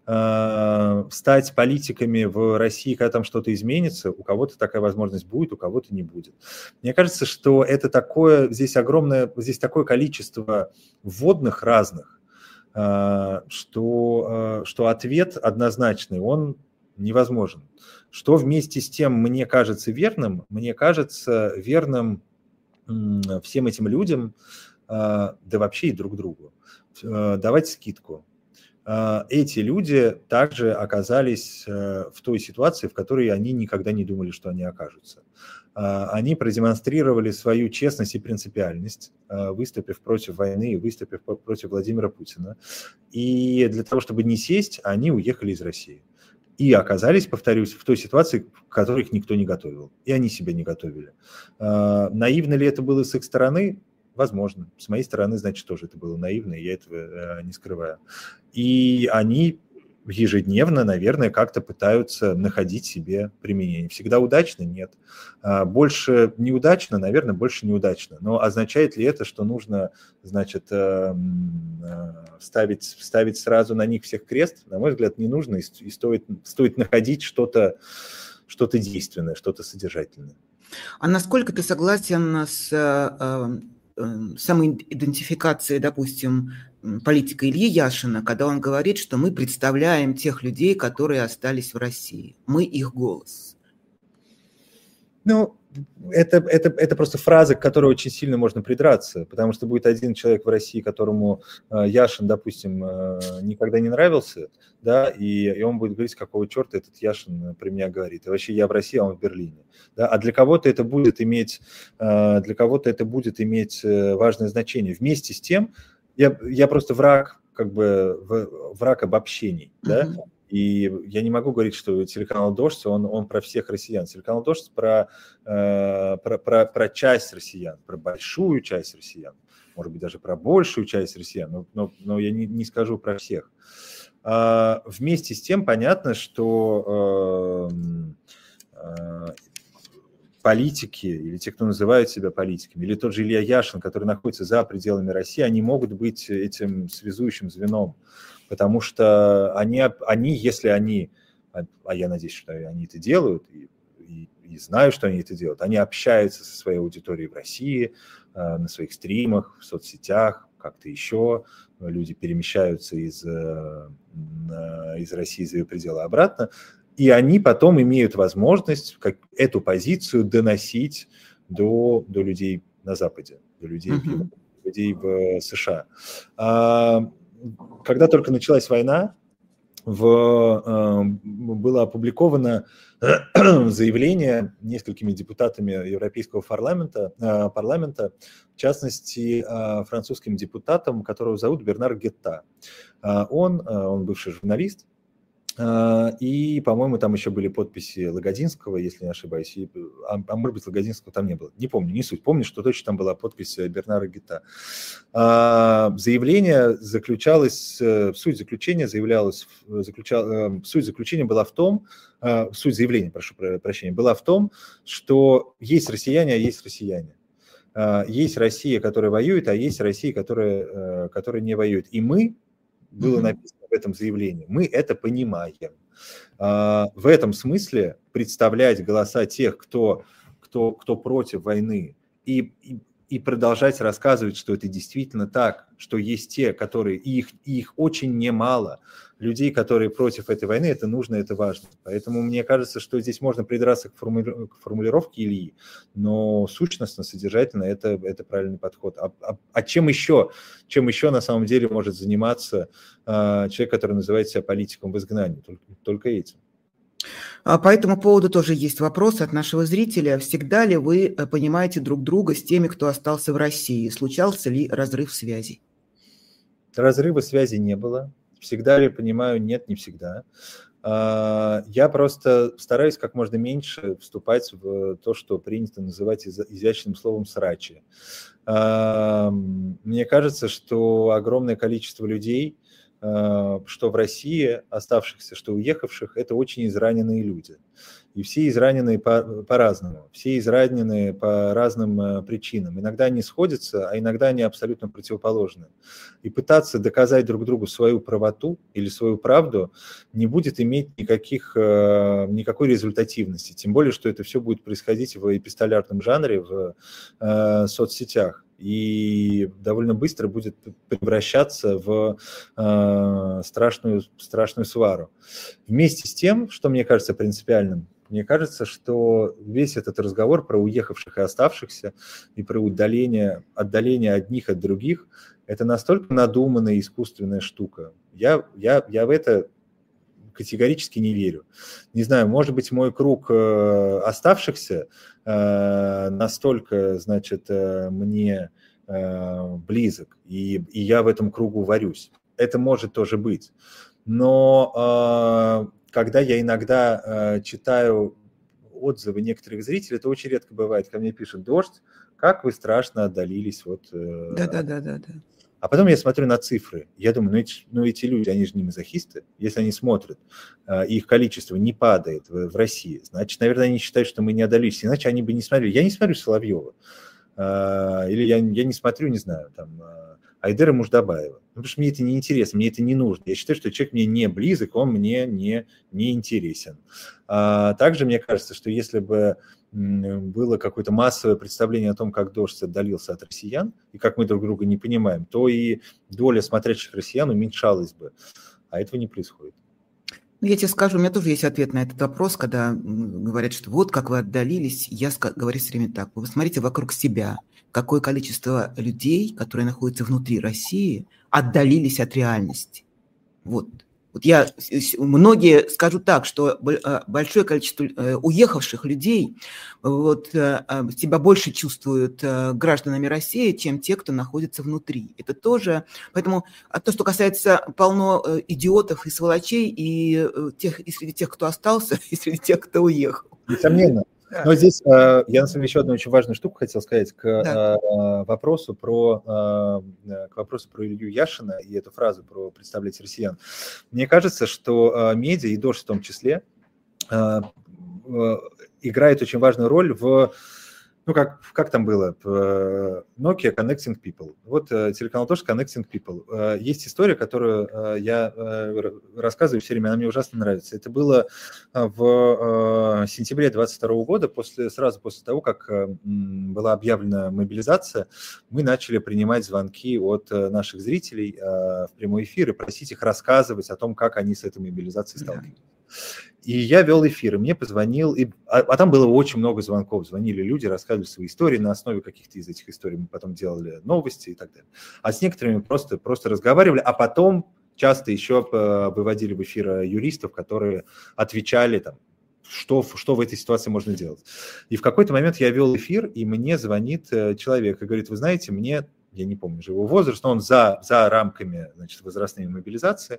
Стать политиками в России, когда там что-то изменится, у кого-то такая возможность будет, у кого-то не будет. Мне кажется, что это такое, здесь огромное, здесь такое количество вводных разных, что, что ответ однозначный, он невозможен. Что вместе с тем мне кажется верным, мне кажется верным всем этим людям, да вообще и друг другу. Давать скидку. Эти люди также оказались в той ситуации, в которой они никогда не думали, что они окажутся. Они продемонстрировали свою честность и принципиальность, выступив против войны и выступив против Владимира Путина. И для того, чтобы не сесть, они уехали из России. И оказались, повторюсь, в той ситуации, в которой их никто не готовил. И они себя не готовили. Наивно ли это было с их стороны? Возможно. С моей стороны, значит, тоже это было наивно, и я этого э, не скрываю. И они ежедневно, наверное, как-то пытаются находить себе применение. Всегда удачно? Нет. Больше неудачно? Наверное, больше неудачно. Но означает ли это, что нужно, значит, э, э, ставить, ставить сразу на них всех крест? На мой взгляд, не нужно, и стоит, стоит находить что-то, что-то действенное, что-то содержательное. А насколько ты согласен с э, э, самоидентификацией, допустим, политика Ильи Яшина, когда он говорит, что мы представляем тех людей, которые остались в России, мы их голос? Ну, это, это, это просто фраза, к которой очень сильно можно придраться, потому что будет один человек в России, которому э, Яшин, допустим, э, никогда не нравился, да, и, и он будет говорить, какого черта этот Яшин при меня говорит. И вообще я в России, а он в Берлине. Да? А для кого-то это будет иметь, э, для кого-то это будет иметь важное значение. Вместе с тем, я, я просто враг, как бы враг обобщений, да. Uh-huh. И я не могу говорить, что телеканал «Дождь», он, он про всех россиян. Телеканал «Дождь» про, э, про, про, про часть россиян, про большую часть россиян, может быть, даже про большую часть россиян, но, но, но я не, не скажу про всех. А, вместе с тем понятно, что э, э, политики, или те, кто называют себя политиками, или тот же Илья Яшин, который находится за пределами России, они могут быть этим связующим звеном. Потому что они, они, если они, а я надеюсь, что они это делают, и, и, и знаю, что они это делают, они общаются со своей аудиторией в России, на своих стримах, в соцсетях, как-то еще, люди перемещаются из, из России за ее пределы обратно, и они потом имеют возможность как, эту позицию доносить до, до людей на Западе, до людей, uh-huh. людей в США. Когда только началась война, в, э, было опубликовано заявление несколькими депутатами Европейского парламента, э, парламента, в частности, э, французским депутатом, которого зовут Бернар Гетта. Э, он, э, он бывший журналист, э, и, по-моему, там еще были подписи Лагодинского, если не ошибаюсь, и, а, а может быть, Лагодинского там не было. Не помню, не суть. Помню, что точно там была подпись Бернара Гетта. Заявление заключалось, суть заключения заявлялась, заключал, суть заключения была в том, суть заявления, прошу прощения, была в том, что есть россияне, а есть россияне. Есть Россия, которая воюет, а есть Россия, которая, которая не воюет. И мы, было написано в этом заявлении, мы это понимаем. В этом смысле представлять голоса тех, кто, кто, кто против войны, и, и и продолжать рассказывать, что это действительно так, что есть те, которые, и их, и их очень немало, людей, которые против этой войны, это нужно, это важно. Поэтому мне кажется, что здесь можно придраться к, формули... к формулировке Ильи, но сущностно, содержательно это, это правильный подход. А, а, а чем еще, чем еще на самом деле может заниматься э, человек, который называет себя политиком в изгнании? Только, только этим. По этому поводу тоже есть вопрос от нашего зрителя. Всегда ли вы понимаете друг друга с теми, кто остался в России? Случался ли разрыв связи? Разрыва связи не было. Всегда ли понимаю? Нет, не всегда. Я просто стараюсь как можно меньше вступать в то, что принято называть изящным словом «срачи». Мне кажется, что огромное количество людей, что в России оставшихся, что уехавших, это очень израненные люди. И все израненные по, по-разному, все израненные по разным причинам. Иногда они сходятся, а иногда они абсолютно противоположны. И пытаться доказать друг другу свою правоту или свою правду не будет иметь никаких, никакой результативности. Тем более, что это все будет происходить в эпистолярном жанре, в э, соцсетях. И довольно быстро будет превращаться в э, страшную, страшную свару. Вместе с тем, что мне кажется принципиальным, мне кажется, что весь этот разговор про уехавших и оставшихся и про удаление, отдаление одних от других, это настолько надуманная искусственная штука. Я, я, я в это категорически не верю. Не знаю, может быть, мой круг э, оставшихся э, настолько, значит, э, мне э, близок, и, и я в этом кругу варюсь. Это может тоже быть. Но э, когда я иногда э, читаю отзывы некоторых зрителей, это очень редко бывает. Ко мне пишут: «Дождь, как вы страшно отдалились». Вот, э, Да-да-да. А потом я смотрю на цифры, я думаю, ну эти, ну эти люди, они же не мазохисты. Если они смотрят, э, их количество не падает в, в России, значит, наверное, они считают, что мы не отдалились, иначе они бы не смотрели. Я не смотрю Соловьева, э, или я, я не смотрю, не знаю, там, э, Айдера Муждабаева, ну, потому что мне это не интересно, мне это не нужно. Я считаю, что человек мне не близок, он мне не, не интересен. А также мне кажется, что если бы было какое-то массовое представление о том, как дождь отдалился от россиян, и как мы друг друга не понимаем, то и доля смотрящих россиян уменьшалась бы. А этого не происходит. Ну, я тебе скажу, у меня тоже есть ответ на этот вопрос, когда говорят, что вот как вы отдалились. Я говорю все время так: вы смотрите вокруг себя, какое количество людей, которые находятся внутри России, отдалились от реальности. Вот. Вот я, многие скажу так, что большое количество уехавших людей вот, себя больше чувствуют гражданами России, чем те, кто находится внутри. Это тоже, поэтому а то, что касается полно идиотов и сволочей, и, тех, и среди тех, кто остался, и среди тех, кто уехал. Несомненно. Но здесь я, на самом деле, еще одну очень важную штуку хотел сказать к, да. вопросу про, к вопросу про Илью Яшина и эту фразу про представлять россиян. Мне кажется, что медиа, и «Дождь» в том числе, играет очень важную роль в... Ну, как, как там было? Nokia Connecting People. Вот телеканал тоже Connecting People. Есть история, которую я рассказываю все время, она мне ужасно нравится. Это было в сентябре двадцать второго года, после, сразу после того, как была объявлена мобилизация, мы начали принимать звонки от наших зрителей в прямой эфир и просить их рассказывать о том, как они с этой мобилизацией сталкиваются. И я вел эфир, и мне позвонил, и, а, а там было очень много звонков, звонили люди, рассказывали свои истории, на основе каких-то из этих историй мы потом делали новости и так далее. А с некоторыми просто, просто разговаривали, а потом часто еще выводили в эфир юристов, которые отвечали там, что, что в этой ситуации можно делать. И в какой-то момент я вел эфир, и мне звонит человек и говорит: вы знаете, мне, я не помню же его возраст, но он за, за рамками, значит, возрастной мобилизации.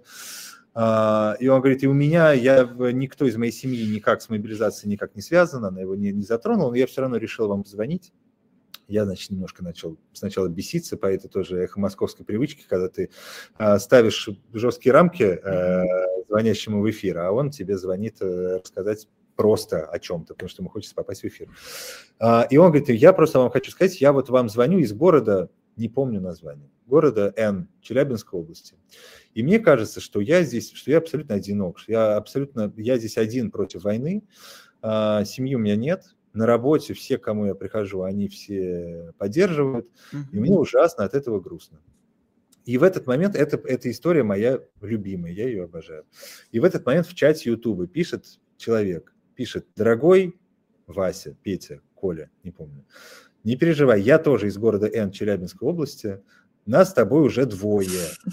И он говорит: и у меня, я, никто из моей семьи никак с мобилизацией никак не связан, она его не, не затронула, но я все равно решил вам позвонить. Я, значит, немножко начал сначала беситься по этой тоже эхо московской привычке, когда ты а, ставишь жесткие рамки а, звонящему в эфир, а он тебе звонит а, рассказать просто о чем-то, потому что ему хочется попасть в эфир. А, и он говорит: я просто вам хочу сказать, я вот вам звоню из города, не помню название, города Н, Челябинской области. И мне кажется, что я здесь, что я абсолютно одинок, что я абсолютно, я здесь один против войны, а, семьи у меня нет, на работе все, к кому я прихожу, они все поддерживают, mm-hmm. и мне ужасно от этого грустно. И в этот момент, это, эта история моя любимая, я ее обожаю. И в этот момент в чате Ютуба пишет человек, пишет: дорогой Вася, Петя, Коля, не помню, не переживай, я тоже из города Н, Челябинской области, нас с тобой уже двое.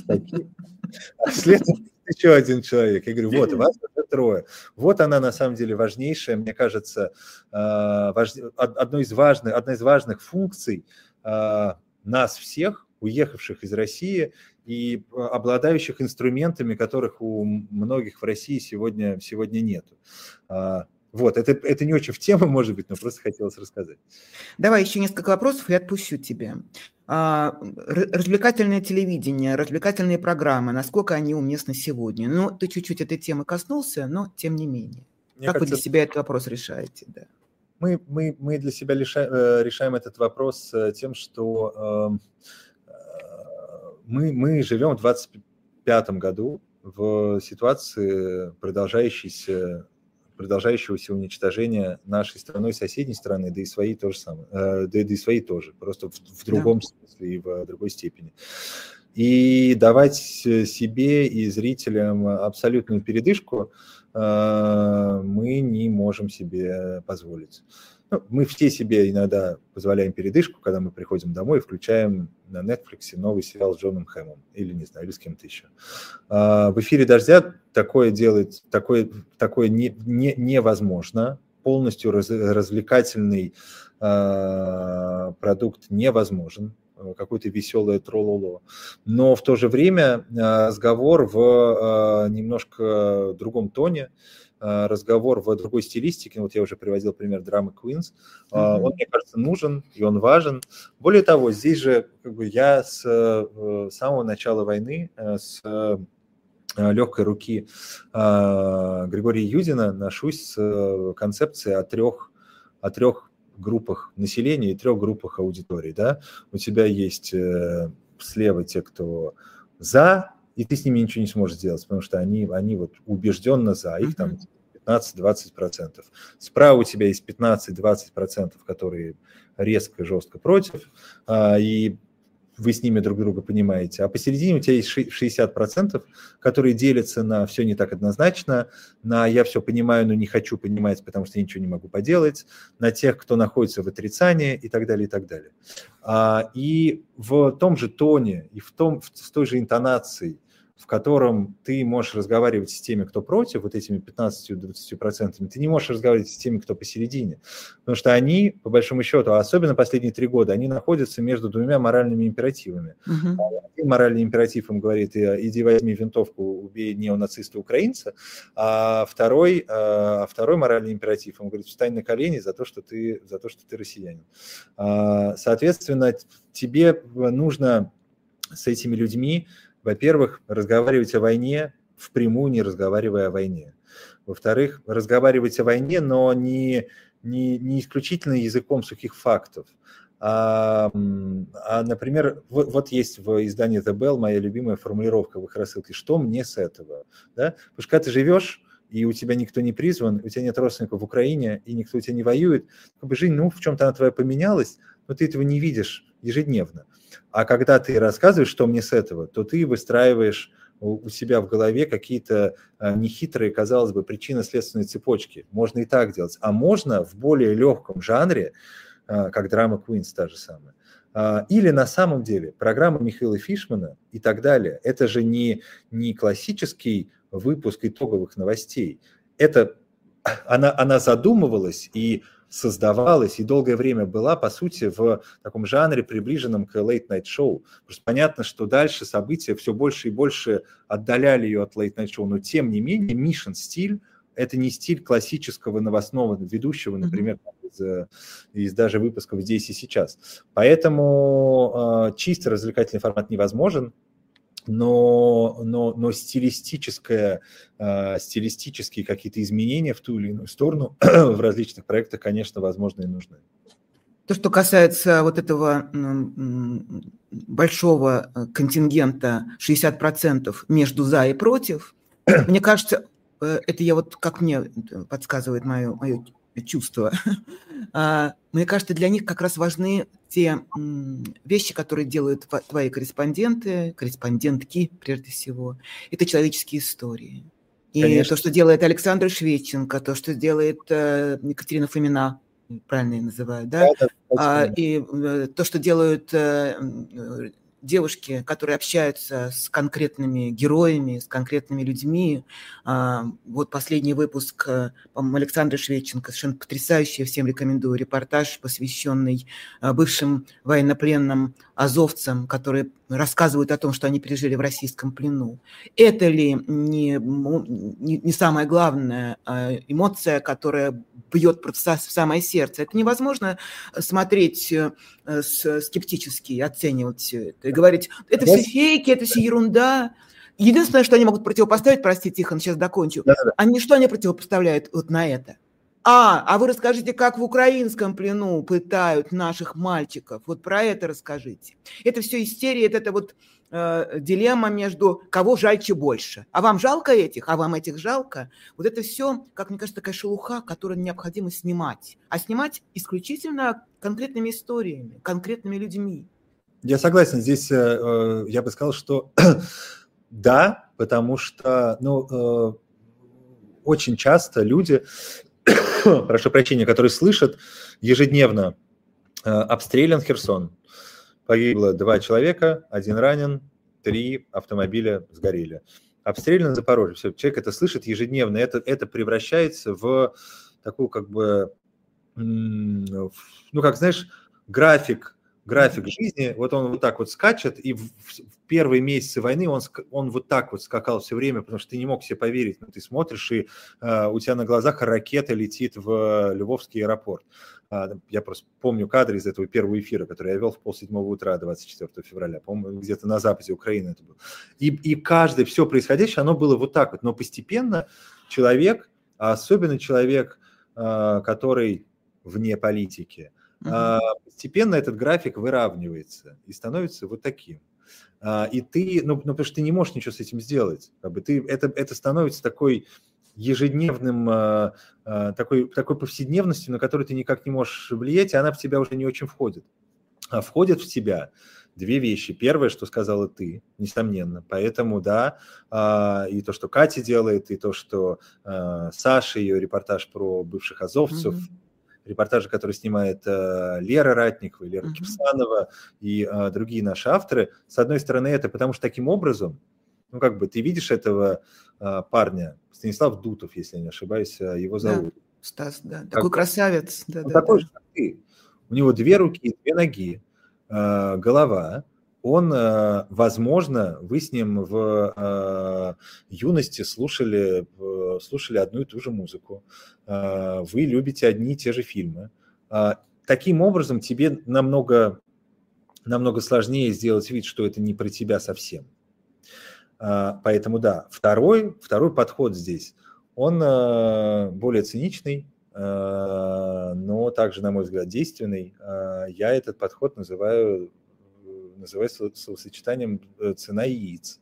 А следом еще один человек. Я говорю: вот, вас уже трое. Вот она, на самом деле, важнейшая, мне кажется, одной из важных, одна из важных функций нас всех, уехавших из России и обладающих инструментами, которых у многих в России сегодня, сегодня нет. Вот, это, это не очень в тему, может быть, но просто хотелось рассказать. Давай еще несколько вопросов и отпущу тебя. А, развлекательное телевидение, развлекательные программы, насколько они уместны сегодня? Ну, ты чуть-чуть этой темы коснулся, но тем не менее. Мне как кажется, вы для себя этот вопрос решаете? Да. Мы, мы, мы для себя решаем, решаем этот вопрос тем, что э, мы, мы живем в двадцать пятом году в ситуации продолжающейся продолжающегося уничтожения нашей страной, соседней страны, да и своей тоже самое, да, да и своей тоже, просто в, в другом да. смысле и в другой степени. И давать себе и зрителям абсолютную передышку э, мы не можем себе позволить. Ну, мы все себе иногда позволяем передышку, когда мы приходим домой и включаем на Netflix новый сериал с Джоном Хэмом или, не знаю, или с кем-то еще. А, в эфире «Дождя» такое делать, такое, такое не, не, невозможно. Полностью раз, развлекательный а, продукт невозможен. Какое-то веселое трололо. Но в то же время а, разговор в а, немножко другом тоне, разговор в другой стилистике, вот я уже приводил пример драмы Queens, mm-hmm. он, мне кажется, нужен и он важен. Более того, здесь же как бы, я с самого начала войны, с легкой руки Григория Юдина ношусь с концепцией о трех, о трех группах населения и трех группах аудитории. Да? У тебя есть слева те, кто за, и ты с ними ничего не сможешь сделать, потому что они, они вот убежденно за, их там пятнадцать-двадцать процентов. Справа у тебя есть пятнадцать-двадцать процентов, которые резко и жестко против, и вы с ними друг друга понимаете, а посередине у тебя есть шестьдесят процентов, которые делятся на все не так однозначно, на я все понимаю, но не хочу понимать, потому что я ничего не могу поделать, на тех, кто находится в отрицании и так далее, и так далее. И в том же тоне, и в, том, в той же интонации, в котором ты можешь разговаривать с теми, кто против, вот этими пятнадцатью-двадцатью процентами, ты не можешь разговаривать с теми, кто посередине. Потому что они, по большому счету, особенно последние три года, они находятся между двумя моральными императивами. Uh-huh. Один моральный императив им говорит: иди возьми винтовку, убей неонациста-украинца, а второй, а второй моральный императив им говорит: встань на колени за то, что ты, за то, что ты россиянин. Соответственно, тебе нужно с этими людьми, во-первых, разговаривать о войне впрямую, не разговаривая о войне. Во-вторых, разговаривать о войне, но не, не, не исключительно языком сухих фактов. А, а например, вот, вот есть в издании The Bell моя любимая формулировка в их рассылке: что мне с этого? Да? Потому что когда ты живешь, и у тебя никто не призван, у тебя нет родственников в Украине, и никто у тебя не воюет, как бы жизнь, ну, в чем-то она твоя поменялась, но ты этого не видишь ежедневно. А когда ты рассказываешь, что мне с этого, то ты выстраиваешь у себя в голове какие-то нехитрые, казалось бы, причинно-следственные цепочки. Можно и так делать. А можно в более легком жанре, как драма Queens та же самая. Или на самом деле программа Михаила Фишмана и так далее. Это же не, не классический выпуск итоговых новостей. Это, она, она задумывалась и создавалась, и долгое время была, по сути, в таком жанре, приближенном к late-night show. Просто понятно, что дальше события все больше и больше отдаляли ее от late-night show, но тем не менее Мишин-стиль – это не стиль классического новостного ведущего, например, mm-hmm. из, из даже выпусков «Здесь и сейчас». Поэтому э, чисто развлекательный формат невозможен. Но, но, но стилистическое, э, стилистические какие-то изменения в ту или иную сторону в различных проектах, конечно, возможны и нужны. То, что касается вот этого большого контингента шестьдесят процентов между «за» и «против», мне кажется, это я вот, как мне подсказывает мое, мое чувство, мне кажется, для них как раз важны те вещи, которые делают твои корреспонденты, корреспондентки, прежде всего. Это человеческие истории. И Конечно. То, что делает Александр Шведченко, то, что делает Екатерина Фомина, правильно я называю, да? Да, да, и то, что делают девушки, которые общаются с конкретными героями, с конкретными людьми. Вот последний выпуск, по-моему, Александра Шведченко, совершенно потрясающий, всем рекомендую, репортаж, посвященный бывшим военнопленным азовцам, которые рассказывают о том, что они пережили в российском плену. Это ли не, не, не самая главная эмоция, которая бьет в самое сердце? Это невозможно смотреть скептически, оценивать все это и говорить: это все фейки, это все ерунда. Единственное, что они могут противопоставить, прости, Тихон, сейчас докончу, Да-да-да. они что они противопоставляют вот на это? А, а вы расскажите, как в украинском плену пытают наших мальчиков. Вот про это расскажите. Это все истерия, это, это вот э, дилемма между кого жальче больше. А вам жалко этих, а вам этих жалко? Вот это все, как мне кажется, такая шелуха, которую необходимо снимать. А снимать исключительно конкретными историями, конкретными людьми. Я согласен. Здесь э, я бы сказал, что да, потому что ну, э, очень часто люди... прошу прощения, которые слышат ежедневно э, обстрелян Херсон. Погибло два человека, один ранен, три автомобиля сгорели. Обстрелян Запорожье. Все, человек это слышит ежедневно. Это, это превращается в такую как бы, ну как знаешь, график, график жизни. Вот он вот так вот скачет, и в, в первые месяцы войны он, он вот так вот скакал все время, потому что ты не мог себе поверить. Но ты смотришь, и э, у тебя на глазах ракета летит в Львовский аэропорт. А, я просто помню кадры из этого первого эфира, который я вел в полседьмого утра двадцать четвёртого февраля. По-моему, где-то на западе Украины это было. И, и каждое, все происходящее, оно было вот так вот. Но постепенно человек, а особенно человек, э, который вне политики, Uh-huh. постепенно этот график выравнивается и становится вот таким. И ты, ну, ну, потому что ты не можешь ничего с этим сделать. Как бы ты, это, это становится такой ежедневным, такой, такой повседневностью, на которую ты никак не можешь влиять, и она в тебя уже не очень входит. А входит в тебя две вещи. Первое, что сказала ты, несомненно. Поэтому, да, и то, что Катя делает, и то, что Саша, ее репортаж про бывших азовцев, mm-hmm. репортажи, которые снимает Лера Ратникова, Лера mm-hmm. Кирсанова и другие наши авторы. С одной стороны, это потому что таким образом, ну, как бы ты видишь этого парня, Станислав Дутов, если я не ошибаюсь, его зовут. Да, Стас, да. Такой как, красавец. Да, ну, да, такой да. же, как ты. У него две руки, две ноги, э, голова. Он, э, возможно, вы с ним в э, юности слушали, э, слушали одну и ту же музыку. Э, вы любите одни и те же фильмы. Э, таким образом, тебе намного, намного сложнее сделать вид, что это не про тебя совсем. Э, поэтому, да, второй, второй подход здесь, он э, более циничный, но также, на мой взгляд, действенный. Я этот подход называю, называю словосочетанием «цена яиц».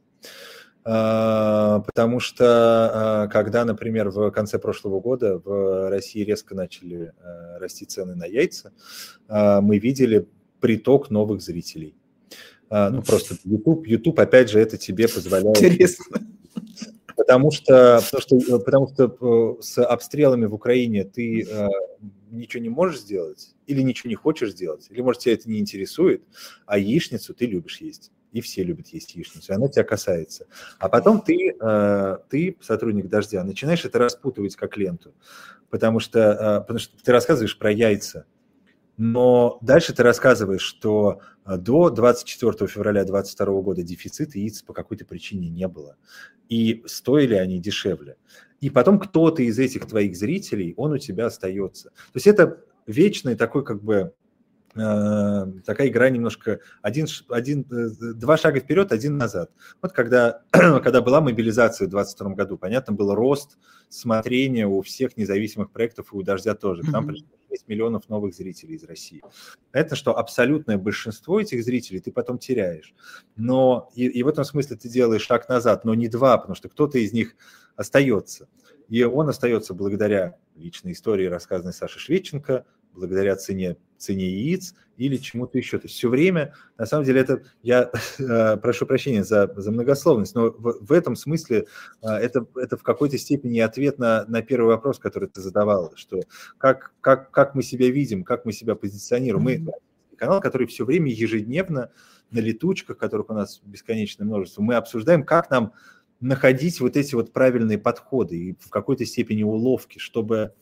Потому что, когда, например, в конце прошлого года в России резко начали расти цены на яйца, мы видели приток новых зрителей. Ну, просто YouTube, YouTube, опять же, это тебе позволяет... Интересно. Потому что, потому, что, потому что с обстрелами в Украине ты э, ничего не можешь сделать, или ничего не хочешь сделать, или, может, тебя это не интересует, а яичницу ты любишь есть. И все любят есть яичницу, и она тебя касается. А потом ты, э, ты, сотрудник «Дождя», начинаешь это распутывать как ленту, потому что, э, потому что ты рассказываешь про яйца, но дальше ты рассказываешь, что до двадцать четвёртого февраля двадцать второго года дефицита яиц по какой-то причине не было. И стоили они дешевле. И потом кто-то из этих твоих зрителей, он у тебя остается. То есть это вечный такой как бы э, такая игра немножко один, один, два шага вперед, один назад. Вот когда, когда была мобилизация в двадцать втором году, понятно, был рост смотрения у всех независимых проектов, и у «Дождя» тоже. К нам пришло шесть миллионов новых зрителей из России. Это что абсолютное большинство этих зрителей ты потом теряешь. Но и, и в этом смысле ты делаешь шаг назад, но не два, потому что кто-то из них остается. И он остается благодаря личной истории, рассказанной Сашей Шведченко, благодаря цене, цене яиц или чему-то еще. То есть все время, на самом деле, это, я э, прошу прощения за, за многословность, но в, в этом смысле э, это, это в какой-то степени ответ на, на первый вопрос, который ты задавала, что как, как, как мы себя видим, как мы себя позиционируем. Мы канал, который все время ежедневно на летучках, которых у нас бесконечное множество, мы обсуждаем, как нам находить вот эти вот правильные подходы и в какой-то степени уловки, чтобы...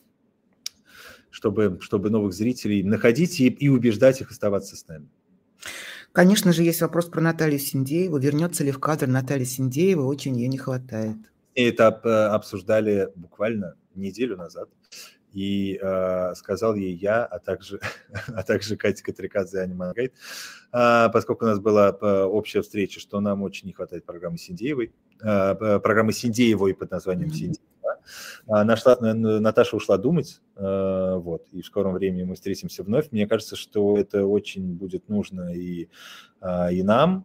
Чтобы, чтобы новых зрителей находить и, и убеждать их оставаться с нами. Конечно же, есть вопрос про Наталью Синдееву. Вернется ли в кадр Наталья Синдеева? Очень ей не хватает. И это обсуждали буквально неделю назад. И э, сказал ей я, а также, а также Катя Катрикадзе и Аня Мангайт, э, поскольку у нас была э, общая встреча, что нам очень не хватает программы Синдеевой, э, программы Синдеевой под названием mm-hmm. Синдеева. Нашла, Наташа ушла думать, вот, и в скором времени мы встретимся вновь. Мне кажется, что это очень будет нужно и, и нам,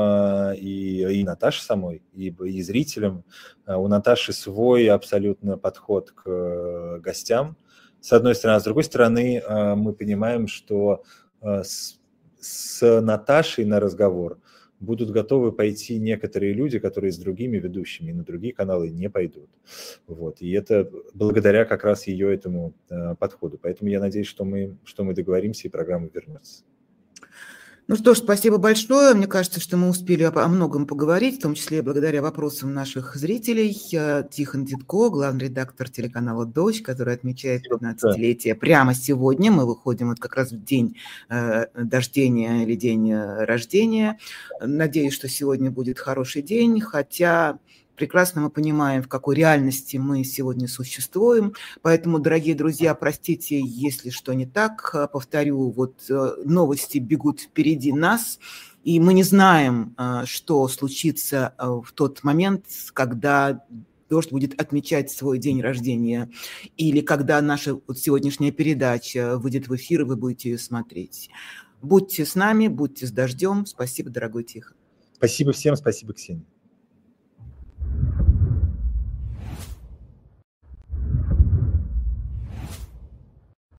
и, и Наташе самой, и, и зрителям. У Наташи свой абсолютно подход к гостям, с одной стороны. А с другой стороны, мы понимаем, что с, с Наташей на разговор будут готовы пойти некоторые люди, которые с другими ведущими на другие каналы не пойдут. Вот. И это благодаря как раз ее этому э, подходу. Поэтому я надеюсь, что мы, что мы договоримся и программа вернется. Ну что ж, спасибо большое. Мне кажется, что мы успели о многом поговорить, в том числе благодаря вопросам наших зрителей. Тихон Дедко, главный редактор телеканала «Дождь», который отмечает пятнадцатилетие прямо сегодня. Мы выходим вот как раз в день э, дождения или день рождения. Надеюсь, что сегодня будет хороший день, хотя... Прекрасно мы понимаем, в какой реальности мы сегодня существуем. Поэтому, дорогие друзья, простите, если что не так. Повторю, вот новости бегут впереди нас, и мы не знаем, что случится в тот момент, когда «Дождь» будет отмечать свой день рождения, или когда наша вот сегодняшняя передача выйдет в эфир, и вы будете ее смотреть. Будьте с нами, будьте с «Дождем». Спасибо, дорогой Тихон. Спасибо всем, спасибо, Ксения.